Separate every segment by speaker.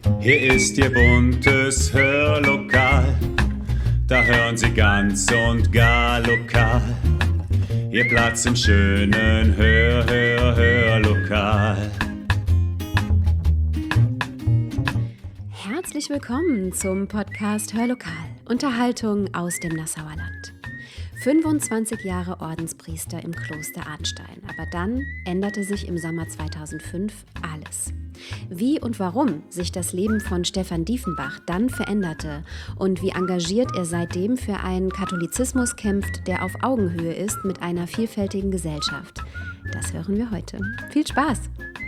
Speaker 1: Hier ist Ihr buntes Hörlokal, da hören Sie ganz und gar lokal. Ihr Platz im schönen Hörlokal.
Speaker 2: Herzlich willkommen zum Podcast Hörlokal, Unterhaltung aus dem Nassauer Land. 25 Jahre Ordenspriester im Kloster Arnstein, aber dann änderte sich im Sommer 2005 alles. Wie und warum sich das Leben von Stefan Diefenbach dann veränderte und wie engagiert er seitdem für einen Katholizismus kämpft, der auf Augenhöhe ist mit einer vielfältigen Gesellschaft, das hören wir heute. Viel Spaß!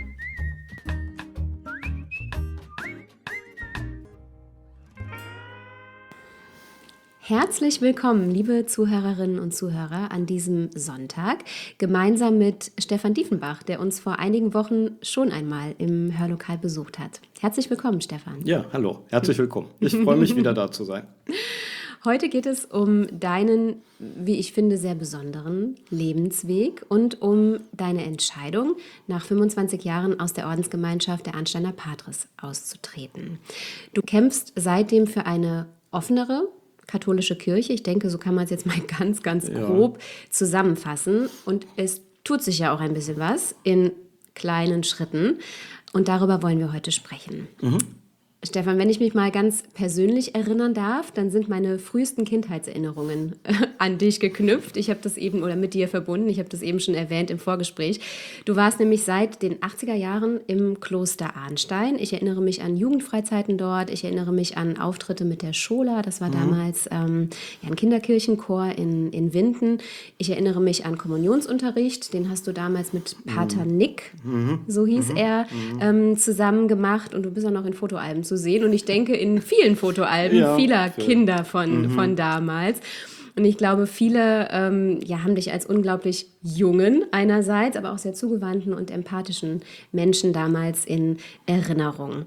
Speaker 2: Herzlich willkommen, liebe Zuhörerinnen und Zuhörer, an diesem Sonntag, gemeinsam mit Stefan Diefenbach, der uns vor einigen Wochen schon einmal im Hörlokal besucht hat. Herzlich willkommen, Stefan.
Speaker 3: Ja, hallo, herzlich willkommen. Ich freue mich, wieder da zu sein.
Speaker 2: Heute geht es um deinen, wie ich finde, sehr besonderen Lebensweg und um deine Entscheidung, nach 25 Jahren aus der Ordensgemeinschaft der Arnsteiner Patres auszutreten. Du kämpfst seitdem für eine offenere katholische Kirche. Ich denke, so kann man es jetzt mal ganz grob zusammenfassen. Und es tut sich ja auch ein bisschen was in kleinen Schritten. Und darüber wollen wir heute sprechen. Stefan, wenn ich mich mal ganz persönlich erinnern darf, dann sind meine frühesten Kindheitserinnerungen an dich geknüpft. Ich habe das eben, oder mit dir verbunden, ich habe das eben schon erwähnt im Vorgespräch. Du warst nämlich seit den 80er Jahren im Kloster Arnstein. Ich erinnere mich an Jugendfreizeiten dort, ich erinnere mich an Auftritte mit der Schola, das war damals ein Kinderkirchenchor in Winden. Ich erinnere mich an Kommunionsunterricht, den hast du damals mit Pater Nick, so hieß er, zusammen gemacht, und du bist auch noch in Fotoalben zu sehen, und ich denke in vielen Fotoalben vieler Kinder von damals. Und ich glaube, viele haben dich als unglaublich jungen einerseits, aber auch sehr zugewandten und empathischen Menschen damals in Erinnerung.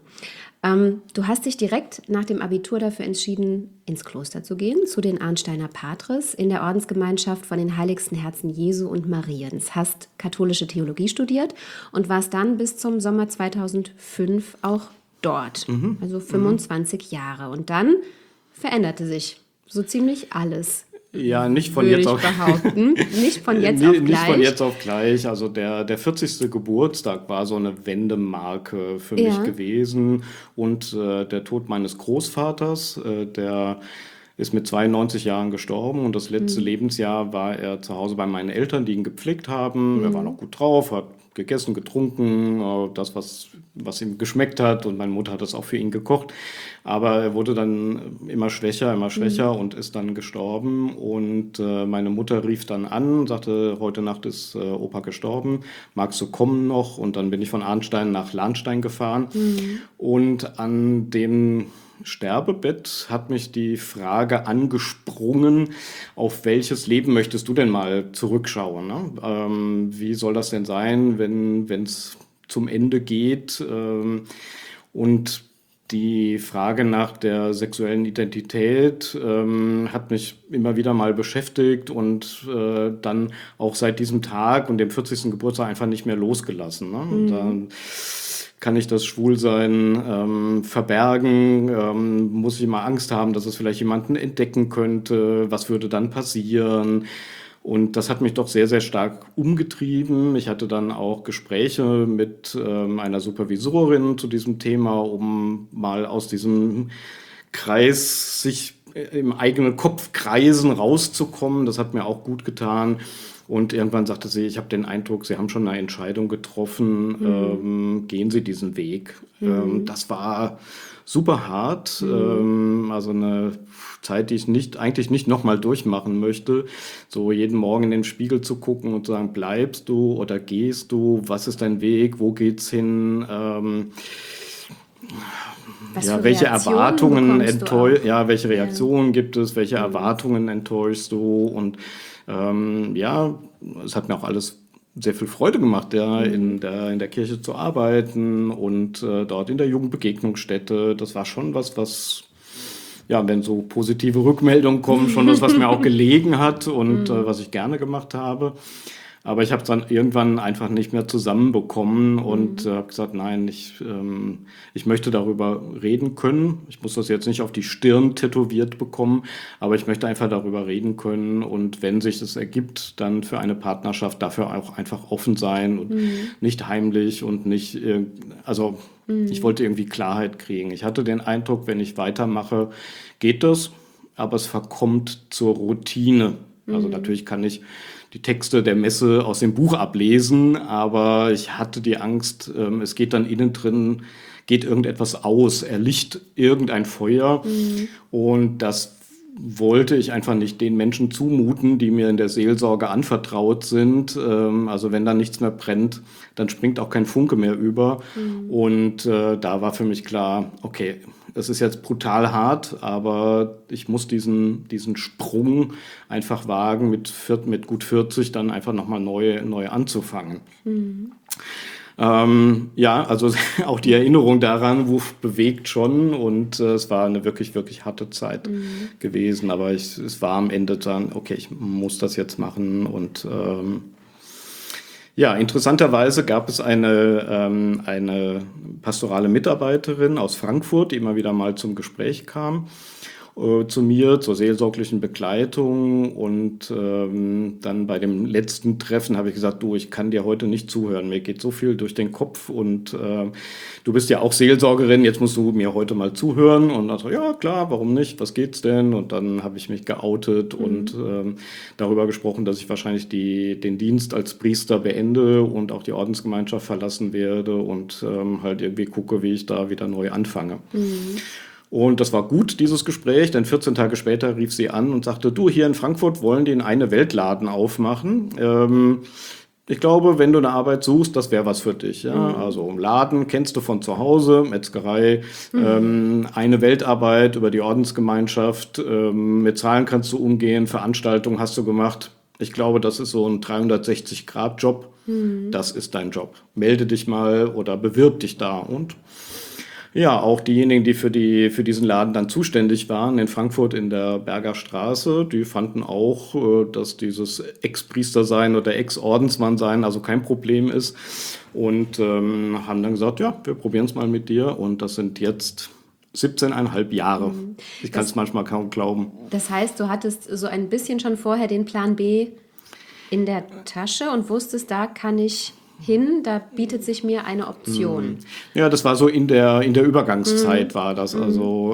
Speaker 2: Du hast dich direkt nach dem Abitur dafür entschieden, ins Kloster zu gehen, zu den Arnsteiner Patres in der Ordensgemeinschaft von den Heiligsten Herzen Jesu und Mariens. Hast katholische Theologie studiert und warst dann bis zum Sommer 2005 auch dort, also 25 Jahre. Und dann veränderte sich so ziemlich alles.
Speaker 3: Ja, nicht von jetzt auf
Speaker 2: behaupten. Nicht von jetzt auf gleich.
Speaker 3: Nicht von jetzt auf gleich. Also der 40. Geburtstag war so eine Wendemarke für mich gewesen. Und der Tod meines Großvaters, der ist mit 92 Jahren gestorben, und das letzte Lebensjahr war er zu Hause bei meinen Eltern, die ihn gepflegt haben. Er war noch gut drauf, hat gegessen, getrunken, das, was ihm geschmeckt hat, und meine Mutter hat das auch für ihn gekocht. Aber er wurde dann immer schwächer und ist dann gestorben. Und meine Mutter rief dann an, sagte, heute Nacht ist Opa gestorben, magst du kommen noch? Und dann bin ich von Arnstein nach Lahnstein gefahren. Und an dem Sterbebett hat mich die Frage angesprungen, auf welches Leben möchtest du denn mal zurückschauen? Ne? Wie soll das denn sein, wenn es zum Ende geht? Und die Frage nach der sexuellen Identität hat mich immer wieder mal beschäftigt und dann auch seit diesem Tag und dem 40. Geburtstag einfach nicht mehr losgelassen. Ne? Und dann kann ich das Schwulsein verbergen? Muss ich immer Angst haben, dass es vielleicht jemanden entdecken könnte? Was würde dann passieren? Und das hat mich doch sehr, sehr stark umgetrieben. Ich hatte dann auch Gespräche mit einer Supervisorin zu diesem Thema, um mal aus diesem Kreis, sich im eigenen Kopf kreisen, rauszukommen. Das hat mir auch gut getan. Und irgendwann sagte sie, ich habe den Eindruck, Sie haben schon eine Entscheidung getroffen, gehen Sie diesen Weg. Das war super hart, also eine Zeit, die ich eigentlich nicht nochmal durchmachen möchte. So jeden Morgen in den Spiegel zu gucken und zu sagen, bleibst du oder gehst du, was ist dein Weg, wo geht's hin? Welche Erwartungen welche Reaktionen gibt es, welche Erwartungen enttäuschst du? Und es hat mir auch alles sehr viel Freude gemacht, in der Kirche zu arbeiten und dort in der Jugendbegegnungsstätte. Das war schon was, wenn so positive Rückmeldungen kommen, schon was mir auch gelegen hat und was ich gerne gemacht habe. Aber ich habe es dann irgendwann einfach nicht mehr zusammenbekommen und habe gesagt, nein, ich möchte darüber reden können. Ich muss das jetzt nicht auf die Stirn tätowiert bekommen, aber ich möchte einfach darüber reden können und wenn sich das ergibt, dann für eine Partnerschaft dafür auch einfach offen sein und nicht heimlich und nicht, ich wollte irgendwie Klarheit kriegen. Ich hatte den Eindruck, wenn ich weitermache, geht das, aber es verkommt zur Routine. Also natürlich kann ich die Texte der Messe aus dem Buch ablesen, aber ich hatte die Angst, es geht dann innen drin, geht irgendetwas aus, erlischt irgendein Feuer und das wollte ich einfach nicht den Menschen zumuten, die mir in der Seelsorge anvertraut sind. Also wenn da nichts mehr brennt, dann springt auch kein Funke mehr über. Und da war für mich klar, okay, es ist jetzt brutal hart, aber ich muss diesen Sprung einfach wagen, mit gut 40 dann einfach nochmal neu anzufangen. Also auch die Erinnerung daran bewegt schon und es war eine wirklich, wirklich harte Zeit gewesen, aber es war am Ende dann, okay, ich muss das jetzt machen und interessanterweise gab es eine pastorale Mitarbeiterin aus Frankfurt, die immer wieder mal zum Gespräch kam zu mir, zur seelsorglichen Begleitung und dann bei dem letzten Treffen habe ich gesagt, du, ich kann dir heute nicht zuhören, mir geht so viel durch den Kopf und du bist ja auch Seelsorgerin, jetzt musst du mir heute mal zuhören und dann so, ja klar, warum nicht, was geht's denn? Und dann habe ich mich geoutet und darüber gesprochen, dass ich wahrscheinlich den Dienst als Priester beende und auch die Ordensgemeinschaft verlassen werde und halt irgendwie gucke, wie ich da wieder neu anfange. Und das war gut, dieses Gespräch, denn 14 Tage später rief sie an und sagte, du, hier in Frankfurt wollen die einen Eine-Welt-Laden aufmachen. Ich glaube, wenn du eine Arbeit suchst, das wäre was für dich. Ja? Also Laden kennst du von zu Hause, Metzgerei, eine Weltarbeit über die Ordensgemeinschaft, mit Zahlen kannst du umgehen, Veranstaltungen hast du gemacht. Ich glaube, das ist so ein 360-Grad-Job. Das ist dein Job. Melde dich mal oder bewirb dich da und ja, auch diejenigen, die für diesen Laden dann zuständig waren, in Frankfurt in der Berger Straße, die fanden auch, dass dieses Ex-Priester-Sein oder Ex-Ordensmann-Sein also kein Problem ist und haben dann gesagt, ja, wir probieren es mal mit dir und das sind jetzt 17,5 Jahre. Ich kann es manchmal kaum glauben.
Speaker 2: Das heißt, du hattest so ein bisschen schon vorher den Plan B in der Tasche und wusstest, da kann ich hin, da bietet sich mir eine Option.
Speaker 3: Ja, das war so in der Übergangszeit war das, also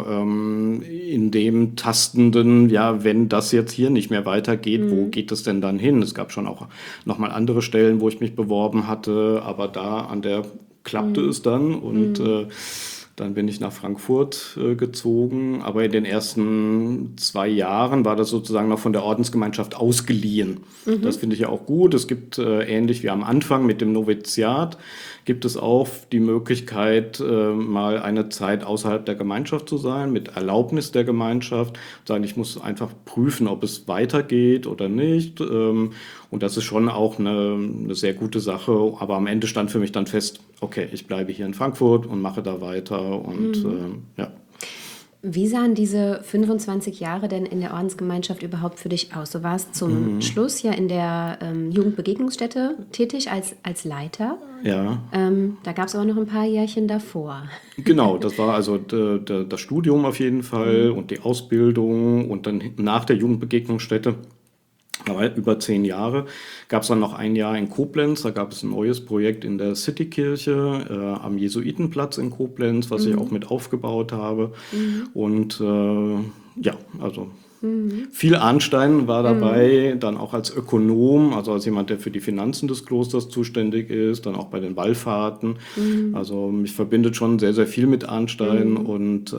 Speaker 3: in dem Tastenden, ja, wenn das jetzt hier nicht mehr weitergeht, wo geht es denn dann hin? Es gab schon auch nochmal andere Stellen, wo ich mich beworben hatte, aber da an der klappte es dann und dann bin ich nach Frankfurt gezogen, aber in den ersten 2 Jahren war das sozusagen noch von der Ordensgemeinschaft ausgeliehen. Das finde ich ja auch gut. Es gibt ähnlich wie am Anfang mit dem Noviziat, gibt es auch die Möglichkeit, mal eine Zeit außerhalb der Gemeinschaft zu sein, mit Erlaubnis der Gemeinschaft. Sagen, ich muss einfach prüfen, ob es weitergeht oder nicht. Und das ist schon auch eine sehr gute Sache. Aber am Ende stand für mich dann fest, okay, ich bleibe hier in Frankfurt und mache da weiter. Und ja.
Speaker 2: Wie sahen diese 25 Jahre denn in der Ordensgemeinschaft überhaupt für dich aus? Du warst zum Schluss ja in der Jugendbegegnungsstätte tätig als Leiter.
Speaker 3: Ja.
Speaker 2: Da gab es aber noch ein paar Jährchen davor.
Speaker 3: Genau, das war also das Studium auf jeden Fall und die Ausbildung und dann nach der Jugendbegegnungsstätte. Aber über 10 Jahre gab es dann noch ein Jahr in Koblenz. Da gab es ein neues Projekt in der Citykirche am Jesuitenplatz in Koblenz, was ich auch mit aufgebaut habe. Und also viel Arnstein war dabei, dann auch als Ökonom, also als jemand, der für die Finanzen des Klosters zuständig ist, dann auch bei den Wallfahrten. Also mich verbindet schon sehr, sehr viel mit Arnstein und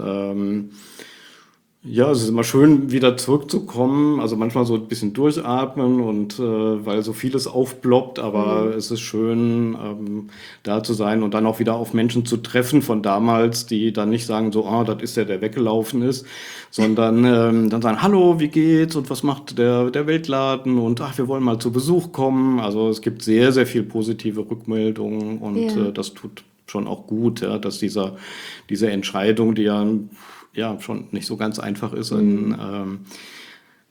Speaker 3: ja, es ist immer schön, wieder zurückzukommen. Also manchmal so ein bisschen durchatmen und weil so vieles aufploppt, aber es ist schön, da zu sein und dann auch wieder auf Menschen zu treffen von damals, die dann nicht sagen so, das ist der weggelaufen ist, sondern dann sagen, hallo, wie geht's und was macht der Weltladen und wir wollen mal zu Besuch kommen. Also es gibt sehr, sehr viel positive Rückmeldungen und das tut schon auch gut, ja, dass diese Entscheidung, die ja schon nicht so ganz einfach ist,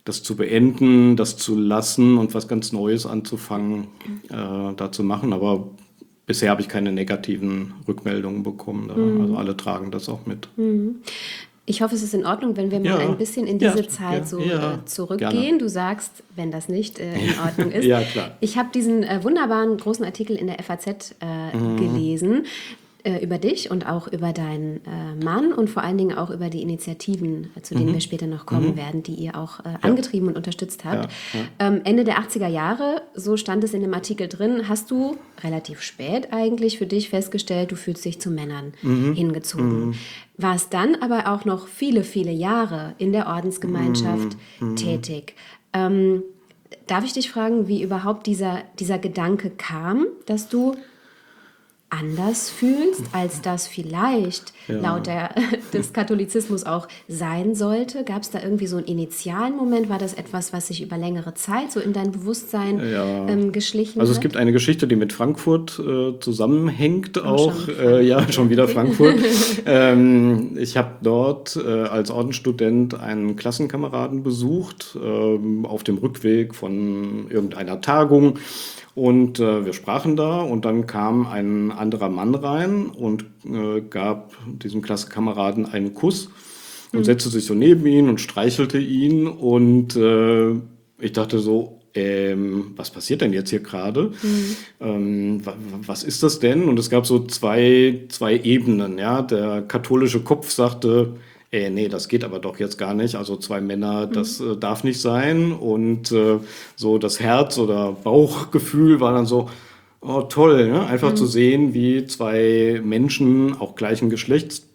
Speaker 3: das zu beenden, das zu lassen und was ganz Neues anzufangen, da zu machen. Aber bisher habe ich keine negativen Rückmeldungen bekommen. Also alle tragen das auch mit.
Speaker 2: Ich hoffe, es ist in Ordnung, wenn wir mal ein bisschen in diese Zeit zurückgehen.
Speaker 3: Gerne.
Speaker 2: Du sagst, wenn das nicht in Ordnung ist.
Speaker 3: Ja, klar.
Speaker 2: Ich habe diesen wunderbaren großen Artikel in der FAZ gelesen über dich und auch über deinen Mann und vor allen Dingen auch über die Initiativen, zu denen wir später noch kommen werden, die ihr auch angetrieben und unterstützt habt. Ende der 80er Jahre, so stand es in dem Artikel drin, hast du relativ spät eigentlich für dich festgestellt, du fühlst dich zu Männern hingezogen. Warst dann aber auch noch viele, viele Jahre in der Ordensgemeinschaft tätig. Darf ich dich fragen, wie überhaupt dieser Gedanke kam, dass du anders fühlst, als das vielleicht laut des Katholizismus auch sein sollte? Gab es da irgendwie so einen initialen Moment? War das etwas, was sich über längere Zeit so in dein Bewusstsein geschlichen
Speaker 3: Also es
Speaker 2: hat?
Speaker 3: gibt eine Geschichte, die mit Frankfurt zusammenhängt auch. Schon wieder
Speaker 2: Okay.
Speaker 3: Frankfurt. Ich habe dort als Ordensstudent einen Klassenkameraden besucht, auf dem Rückweg von irgendeiner Tagung. Und wir sprachen da und dann kam ein anderer Mann rein und gab diesem Klassenkameraden einen Kuss und setzte sich so neben ihn und streichelte ihn. Und ich dachte so, was passiert denn jetzt hier gerade? Was ist das denn? Und es gab so zwei Ebenen. Ja? Der katholische Kopf sagte, nee, das geht aber doch jetzt gar nicht. Also 2 Männer, das darf nicht sein. Und so das Herz- oder Bauchgefühl war dann so, oh toll, ne? Einfach zu sehen, wie 2 Menschen, auch gleichen Geschlechts,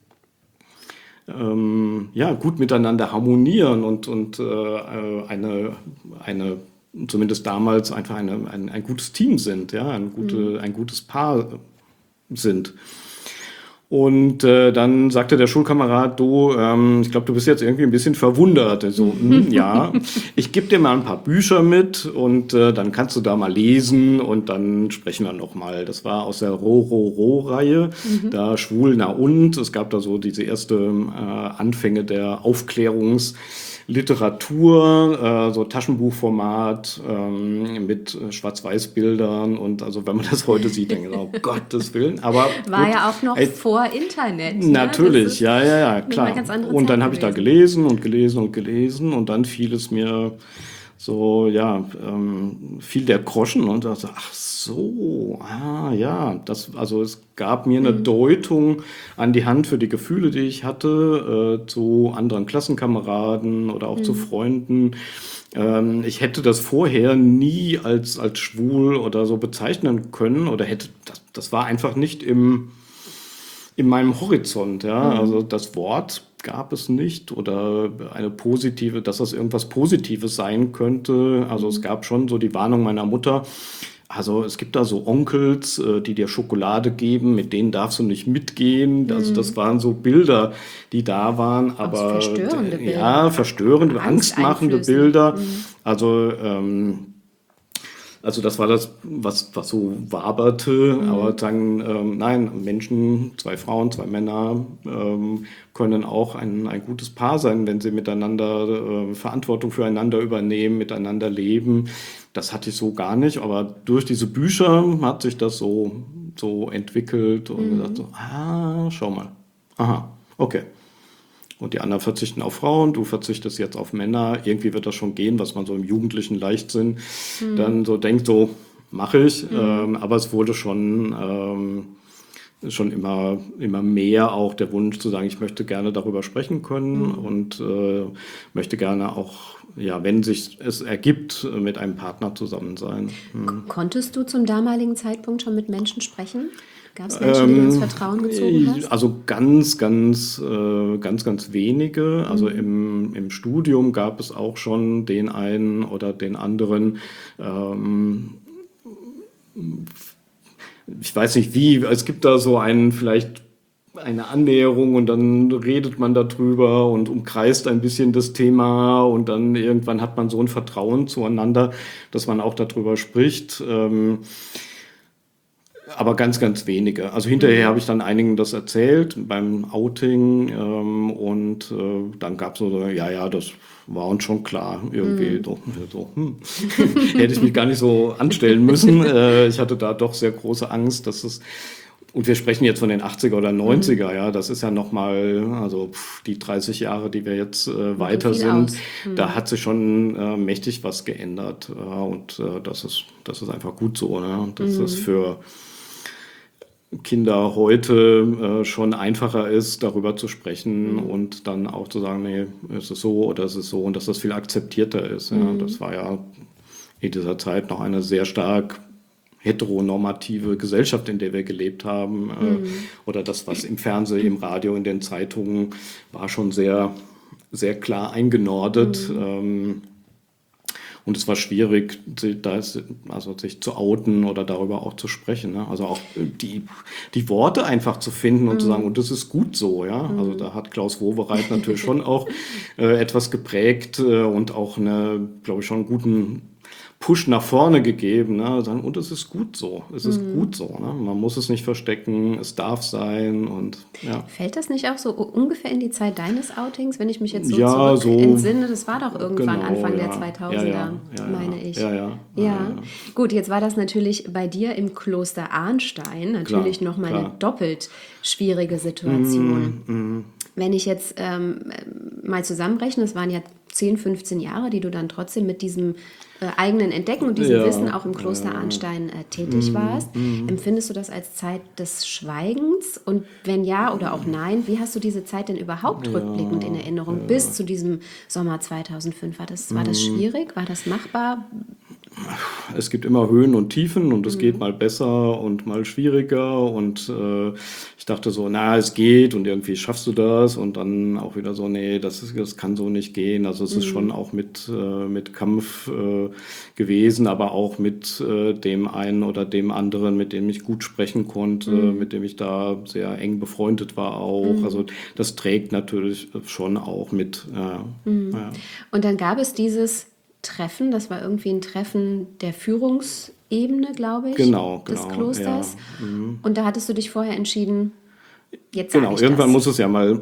Speaker 3: gut miteinander harmonieren und eine zumindest damals einfach ein gutes Team sind, ja, ein gutes Paar sind. Und dann sagte der Schulkamerad, du, ich glaube, du bist jetzt irgendwie ein bisschen verwundert. So, ja, ich gebe dir mal ein paar Bücher mit und dann kannst du da mal lesen und dann sprechen wir noch mal. Das war aus der Ro-Ro-Ro-Reihe, da Schwul, na und. Es gab da so diese erste Anfänge der Aufklärungsliteratur, so Taschenbuchformat mit Schwarz-Weiß-Bildern und also wenn man das heute sieht, denkt man, oh Gottes Willen. Aber
Speaker 2: War
Speaker 3: gut,
Speaker 2: ja auch noch vor Internet.
Speaker 3: natürlich, ja, klar.
Speaker 2: eine ganz andere
Speaker 3: Und dann
Speaker 2: Zeit
Speaker 3: habe ich da
Speaker 2: gewesen.
Speaker 3: gelesen und dann fiel es mir so, fiel der Groschen und dachte, ach so, also es gab mir eine Deutung an die Hand für die Gefühle, die ich hatte, zu anderen Klassenkameraden oder auch zu Freunden. Ich hätte das vorher nie als schwul oder so bezeichnen können oder das war einfach nicht in meinem Horizont, ja. Also das Wort gab es nicht oder dass das irgendwas Positives sein könnte. Also es gab schon so die Warnung meiner Mutter. Also es gibt da so Onkels, die dir Schokolade geben, mit denen darfst du nicht mitgehen. Also das waren so Bilder, die da waren, aber
Speaker 2: verstörende Bilder.
Speaker 3: ja, verstörende, angstmachende Bilder. Also das war das, was so waberte, aber dann, nein, Menschen, 2 Frauen, 2 Männer können auch ein gutes Paar sein, wenn sie miteinander Verantwortung füreinander übernehmen, miteinander leben. Das hatte ich so gar nicht, aber durch diese Bücher hat sich das so entwickelt und gesagt so, schau mal, aha, okay. Und die anderen verzichten auf Frauen, du verzichtest jetzt auf Männer. Irgendwie wird das schon gehen, was man so im jugendlichen Leichtsinn dann so denkt, so mache ich. Aber es wurde schon immer mehr auch der Wunsch zu sagen, ich möchte gerne darüber sprechen können und möchte gerne auch, wenn sich es ergibt, mit einem Partner zusammen sein.
Speaker 2: Konntest du zum damaligen Zeitpunkt schon mit Menschen sprechen? Gab es Menschen, die du ins Vertrauen gezogen hast?
Speaker 3: Also ganz wenige. Also im Studium gab es auch schon den einen oder den anderen. Ich weiß nicht wie. Es gibt da so vielleicht eine Annäherung und dann redet man darüber und umkreist ein bisschen das Thema und dann irgendwann hat man so ein Vertrauen zueinander, dass man auch darüber spricht. Aber ganz, ganz wenige. Also hinterher habe ich dann einigen das erzählt beim Outing und dann gab es so, ja, das war uns schon klar irgendwie. Hätte ich mich gar nicht so anstellen müssen. Ich hatte da doch sehr große Angst, dass es. Und wir sprechen jetzt von den 80er oder 90er, ja, das ist ja nochmal, also die 30 Jahre, die wir jetzt weiter sind, da hat sich schon mächtig was geändert. Und das ist einfach gut so, ne? Dass das für Kinder heute schon einfacher ist, darüber zu sprechen und dann auch zu sagen, nee, es ist so oder es ist so und dass das viel akzeptierter ist. Ja. Das war ja in dieser Zeit noch eine sehr stark heteronormative Gesellschaft, in der wir gelebt haben. Oder das, was im Fernsehen, im Radio, in den Zeitungen war schon sehr, sehr klar eingenordet. Und es war schwierig, sich zu outen oder darüber auch zu sprechen. Ne? Also auch die Worte einfach zu finden und zu sagen, und das ist gut so. Ja? Also da hat Klaus Wowereit natürlich schon auch etwas geprägt und auch glaube ich, schon einen guten Push nach vorne gegeben, ne? Sagen, und es ist gut so, es ist gut so, ne? Man muss es nicht verstecken, es darf sein und ja.
Speaker 2: Fällt das nicht auch so ungefähr in die Zeit deines Outings, wenn ich mich jetzt so entsinne? Das war doch irgendwann Anfang der 2000er, meine ich. Ja. Gut, jetzt war das natürlich bei dir im Kloster Arnstein natürlich nochmal eine doppelt schwierige Situation. Wenn ich jetzt mal zusammenrechne, es waren ja 10, 15 Jahre, die du dann trotzdem mit diesem eigenen Entdecken und diesem Wissen auch im Kloster Arnstein tätig warst. Empfindest du das als Zeit des Schweigens? Und wenn ja oder auch nein, wie hast du diese Zeit denn überhaupt rückblickend in Erinnerung bis zu diesem Sommer 2005? War das schwierig? War das machbar?
Speaker 3: Es gibt immer Höhen und Tiefen und es geht mal besser und mal schwieriger und ich dachte so, es geht und irgendwie schaffst du das und dann auch wieder so, nee, das kann so nicht gehen. Also es ist schon auch mit Kampf gewesen, aber auch mit dem einen oder dem anderen, mit dem ich gut sprechen konnte, mit dem ich da sehr eng befreundet war auch. Also das trägt natürlich schon auch mit. Ja.
Speaker 2: Und dann gab es dieses Treffen, das war irgendwie ein Treffen der Führungsebene, glaube ich, des Klosters. Ja. Und da hattest du dich vorher entschieden, jetzt sage ich
Speaker 3: irgendwann
Speaker 2: das.
Speaker 3: muss es ja mal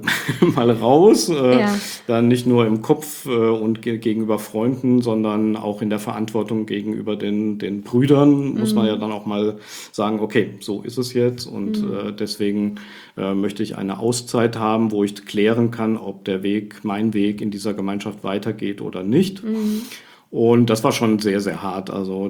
Speaker 3: raus, dann nicht nur im Kopf und gegenüber Freunden, sondern auch in der Verantwortung gegenüber den Brüdern muss man ja dann auch mal sagen, okay, so ist es jetzt und deswegen möchte ich eine Auszeit haben, wo ich klären kann, ob mein Weg in dieser Gemeinschaft weitergeht oder nicht. Und das war schon sehr, sehr hart. Also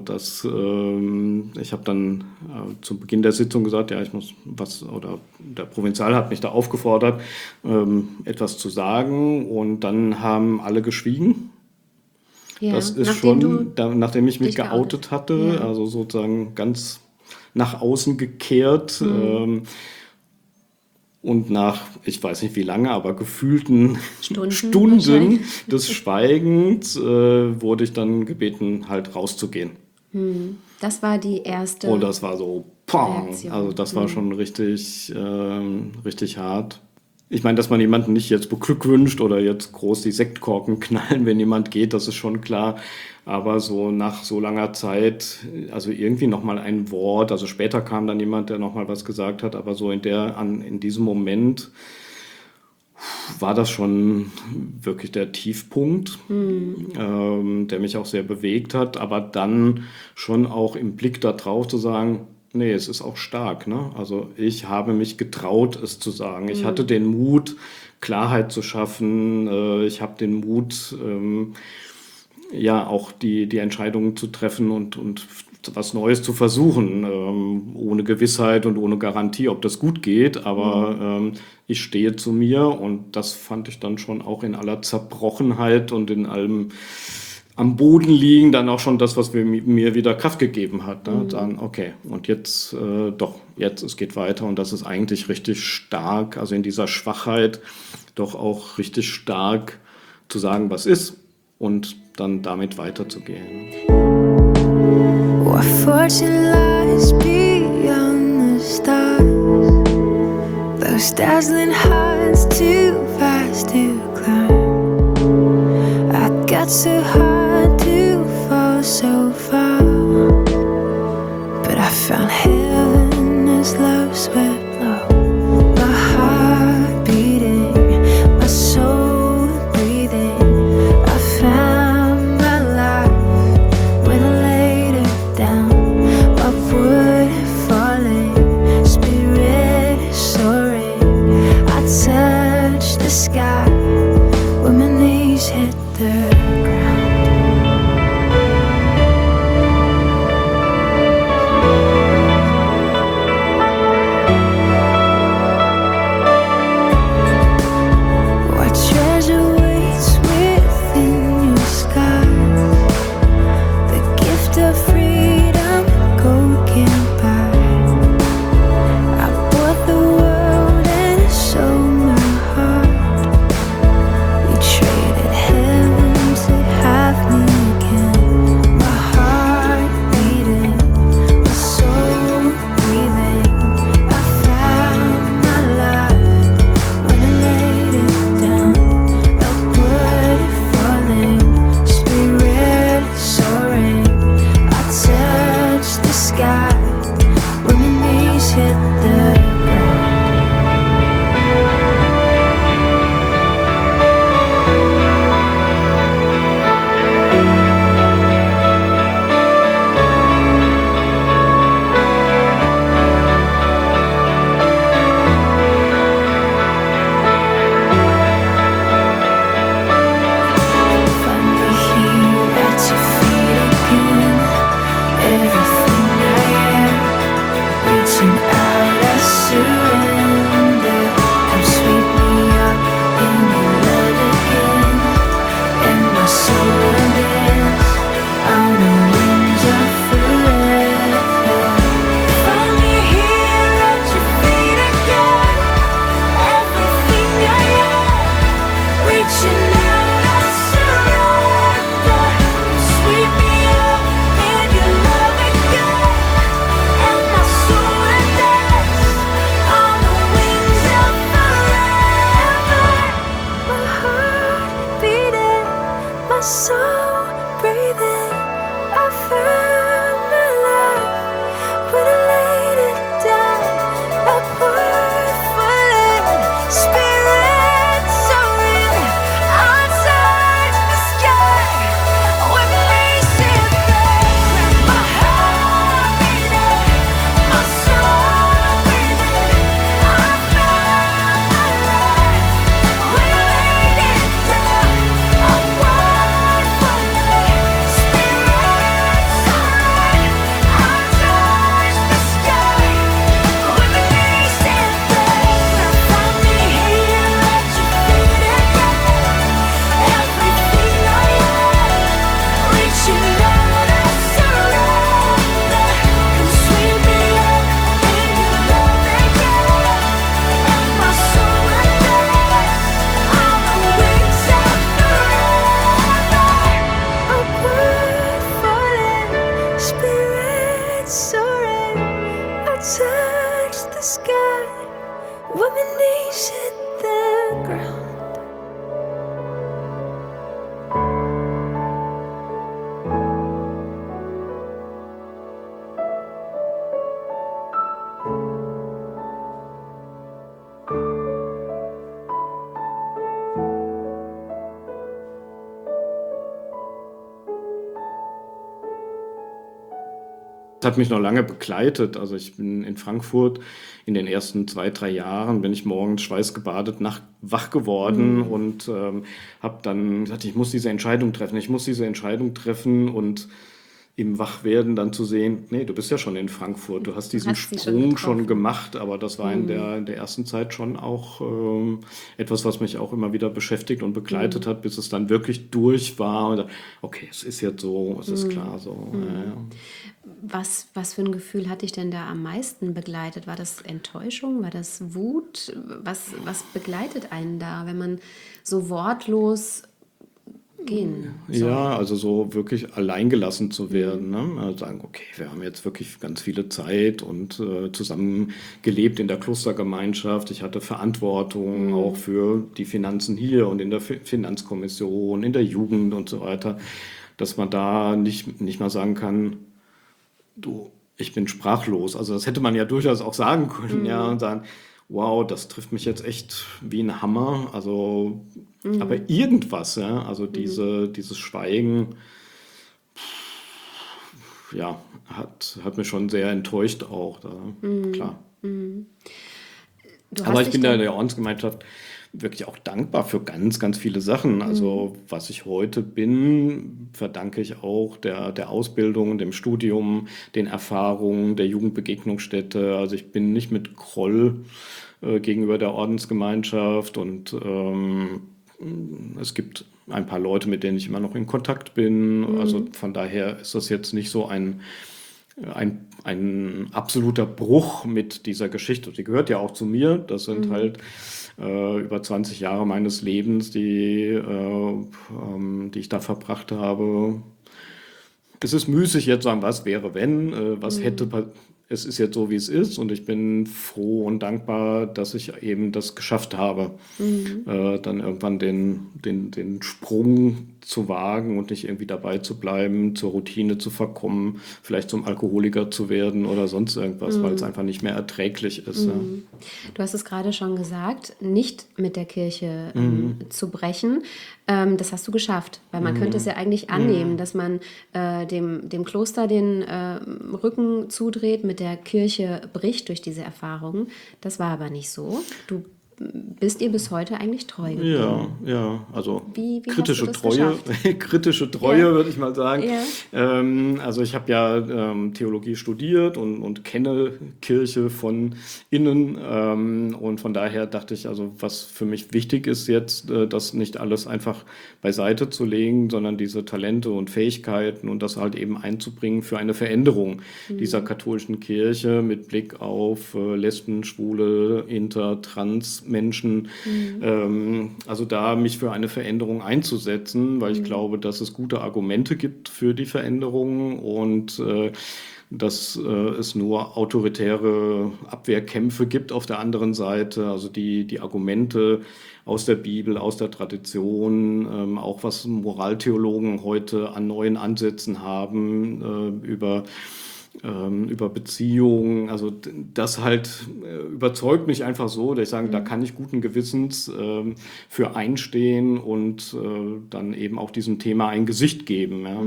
Speaker 3: ich habe dann zu Beginn der Sitzung gesagt, ja, ich muss oder der Provinzial hat mich da aufgefordert, etwas zu sagen. Und dann haben alle geschwiegen.
Speaker 2: Ja,
Speaker 3: das ist nachdem ich mich geoutet hatte, also sozusagen ganz nach außen gekehrt. Und nach, ich weiß nicht wie lange, aber gefühlten Stunden des Schweigens wurde ich dann gebeten, halt rauszugehen.
Speaker 2: Das war die erste
Speaker 3: Und das war so, pong!
Speaker 2: Reaktion.
Speaker 3: Also das war schon richtig hart. Ich meine, dass man jemanden nicht jetzt beglückwünscht oder jetzt groß die Sektkorken knallen, wenn jemand geht, das ist schon klar. Aber so nach so langer Zeit, also irgendwie nochmal ein Wort, also später kam dann jemand, der nochmal was gesagt hat, aber so in diesem Moment war das schon wirklich der Tiefpunkt, der mich auch sehr bewegt hat, aber dann schon auch im Blick darauf zu sagen, nee, es ist auch stark, ne? Also ich habe mich getraut, es zu sagen. Ich hatte den Mut, Klarheit zu schaffen. Ich habe den Mut, auch die Entscheidungen zu treffen und was Neues zu versuchen, ohne Gewissheit und ohne Garantie, ob das gut geht. Aber ich stehe zu mir und das fand ich dann schon auch in aller Zerbrochenheit und in allem am Boden liegen, dann auch schon das, was mir wieder Kraft gegeben hat. Ne? Dann, okay, und jetzt es geht weiter und das ist eigentlich richtig stark, also in dieser Schwachheit doch auch richtig stark zu sagen, was ist und dann damit weiterzugehen.
Speaker 4: What fortune lies beyond the stars, those dazzling heights too fast to climb. I got so hard to fall so far, but I found heaven this love swept low. My heart beating, my soul breathing. I found my life when I laid it down. My wood falling, spirit soaring. I touched the sky when my knees hit the ground. What treasure waits within your sky? The gift of freedom gold can't buy. I bought the world and it sold my heart. We traded heaven to have me again. My heart beating, my soul breathing. I found my life when I laid it down. Upward falling, spirit soaring. I touched the sky when my knees hit the ground. Finally here at your feet again. Everything I am, reaching out, I surrender. Come sweep me up in your love again. And my soul will dance on the wings of forever. Finally here at your feet again. Everything I am, reaching out, I surrender. Sweep me up in your love again. And my soul will dance on the wings of forever. My heart beating, my soul breathing. I found my life when I laid it down. Upward falling, spirit soaring. I touched the sky when my knees hit the ground. My heart beating, my soul breathing. I found my life when I laid it down. Upward falling, spirit soaring. I touched the sky when my knees hit the ground. Find me here at your feet again. Everything I am, reaching out, I surrender. Come sweep me up in your love again. And my soul will dance on the wings of forever. Upward falling, spirit soaring. I touched the sky when my knees hit the ground.
Speaker 3: Das hat mich noch lange begleitet. Also ich bin in Frankfurt in den ersten 2, 3 Jahren, bin ich morgens schweißgebadet wach geworden und habe dann gesagt, ich muss diese Entscheidung treffen und im Wachwerden dann zu sehen, nee, du bist ja schon in Frankfurt, du hast diesen
Speaker 2: Hast sie schon
Speaker 3: Sprung
Speaker 2: getroffen.
Speaker 3: schon gemacht, aber das war in der ersten Zeit schon auch etwas, was mich auch immer wieder beschäftigt und begleitet hat, bis es dann wirklich durch war. Und, okay, es ist jetzt so, es ist klar so. Ja.
Speaker 2: Was für ein Gefühl hat dich denn da am meisten begleitet? War das Enttäuschung? War das Wut? Was begleitet einen da, wenn man so wortlos gehen soll?
Speaker 3: Ja, also so wirklich alleingelassen zu werden. Ne? Also sagen, okay, wir haben jetzt wirklich ganz viele Zeit und zusammen gelebt in der Klostergemeinschaft. Ich hatte Verantwortung auch für die Finanzen hier und in der Finanzkommission, in der Jugend und so weiter, dass man da nicht mal sagen kann, du, ich bin sprachlos. Also das hätte man ja durchaus auch sagen können, ja, und sagen, wow, das trifft mich jetzt echt wie ein Hammer. Also, aber irgendwas, ja, also dieses Schweigen, ja, hat mich schon sehr enttäuscht auch, da, klar.
Speaker 2: Du
Speaker 3: Aber
Speaker 2: hast
Speaker 3: ich
Speaker 2: dich
Speaker 3: bin
Speaker 2: dann-
Speaker 3: der Ordensgemeinschaft wirklich auch dankbar für ganz, ganz viele Sachen. Also was ich heute bin, verdanke ich auch der Ausbildung, dem Studium, den Erfahrungen der Jugendbegegnungsstätte. Also ich bin nicht mit Groll gegenüber der Ordensgemeinschaft und es gibt ein paar Leute, mit denen ich immer noch in Kontakt bin. Also von daher ist das jetzt nicht so ein absoluter Bruch mit dieser Geschichte. Die gehört ja auch zu mir. Das sind halt über 20 Jahre meines Lebens, die ich da verbracht habe. Es ist müßig jetzt sagen, was wäre, wenn, was hätte. Es ist jetzt so, wie es ist und ich bin froh und dankbar, dass ich eben das geschafft habe, dann irgendwann den Sprung zu wagen und nicht irgendwie dabei zu bleiben, zur Routine zu verkommen, vielleicht zum Alkoholiker zu werden oder sonst irgendwas, weil es einfach nicht mehr erträglich ist. Ja.
Speaker 2: Du hast es gerade schon gesagt, nicht mit der Kirche zu brechen. Das hast du geschafft, weil man könnte es ja eigentlich annehmen, dass man dem Kloster den Rücken zudreht, mit der Kirche bricht durch diese Erfahrungen. Das war aber nicht so. Du bist ihr bis heute eigentlich treu geblieben.
Speaker 3: Ja, also
Speaker 2: Wie
Speaker 3: kritische
Speaker 2: hast du das
Speaker 3: Treue,
Speaker 2: geschafft?
Speaker 3: kritische Treue,
Speaker 2: Ja.
Speaker 3: würde ich mal sagen.
Speaker 2: Ja.
Speaker 3: Also ich habe ja Theologie studiert und kenne Kirche von innen und von daher dachte ich, also was für mich wichtig ist jetzt, das nicht alles einfach beiseite zu legen, sondern diese Talente und Fähigkeiten und das halt eben einzubringen für eine Veränderung dieser katholischen Kirche mit Blick auf Lesben, Schwule, Inter, Trans Menschen, also da mich für eine Veränderung einzusetzen, weil ich glaube, dass es gute Argumente gibt für die Veränderung und dass es nur autoritäre Abwehrkämpfe gibt auf der anderen Seite, also die Argumente aus der Bibel, aus der Tradition, auch was Moraltheologen heute an neuen Ansätzen haben, über Beziehungen, also das halt überzeugt mich einfach so, dass ich sage, da kann ich guten Gewissens für einstehen und dann eben auch diesem Thema ein Gesicht geben. Ja.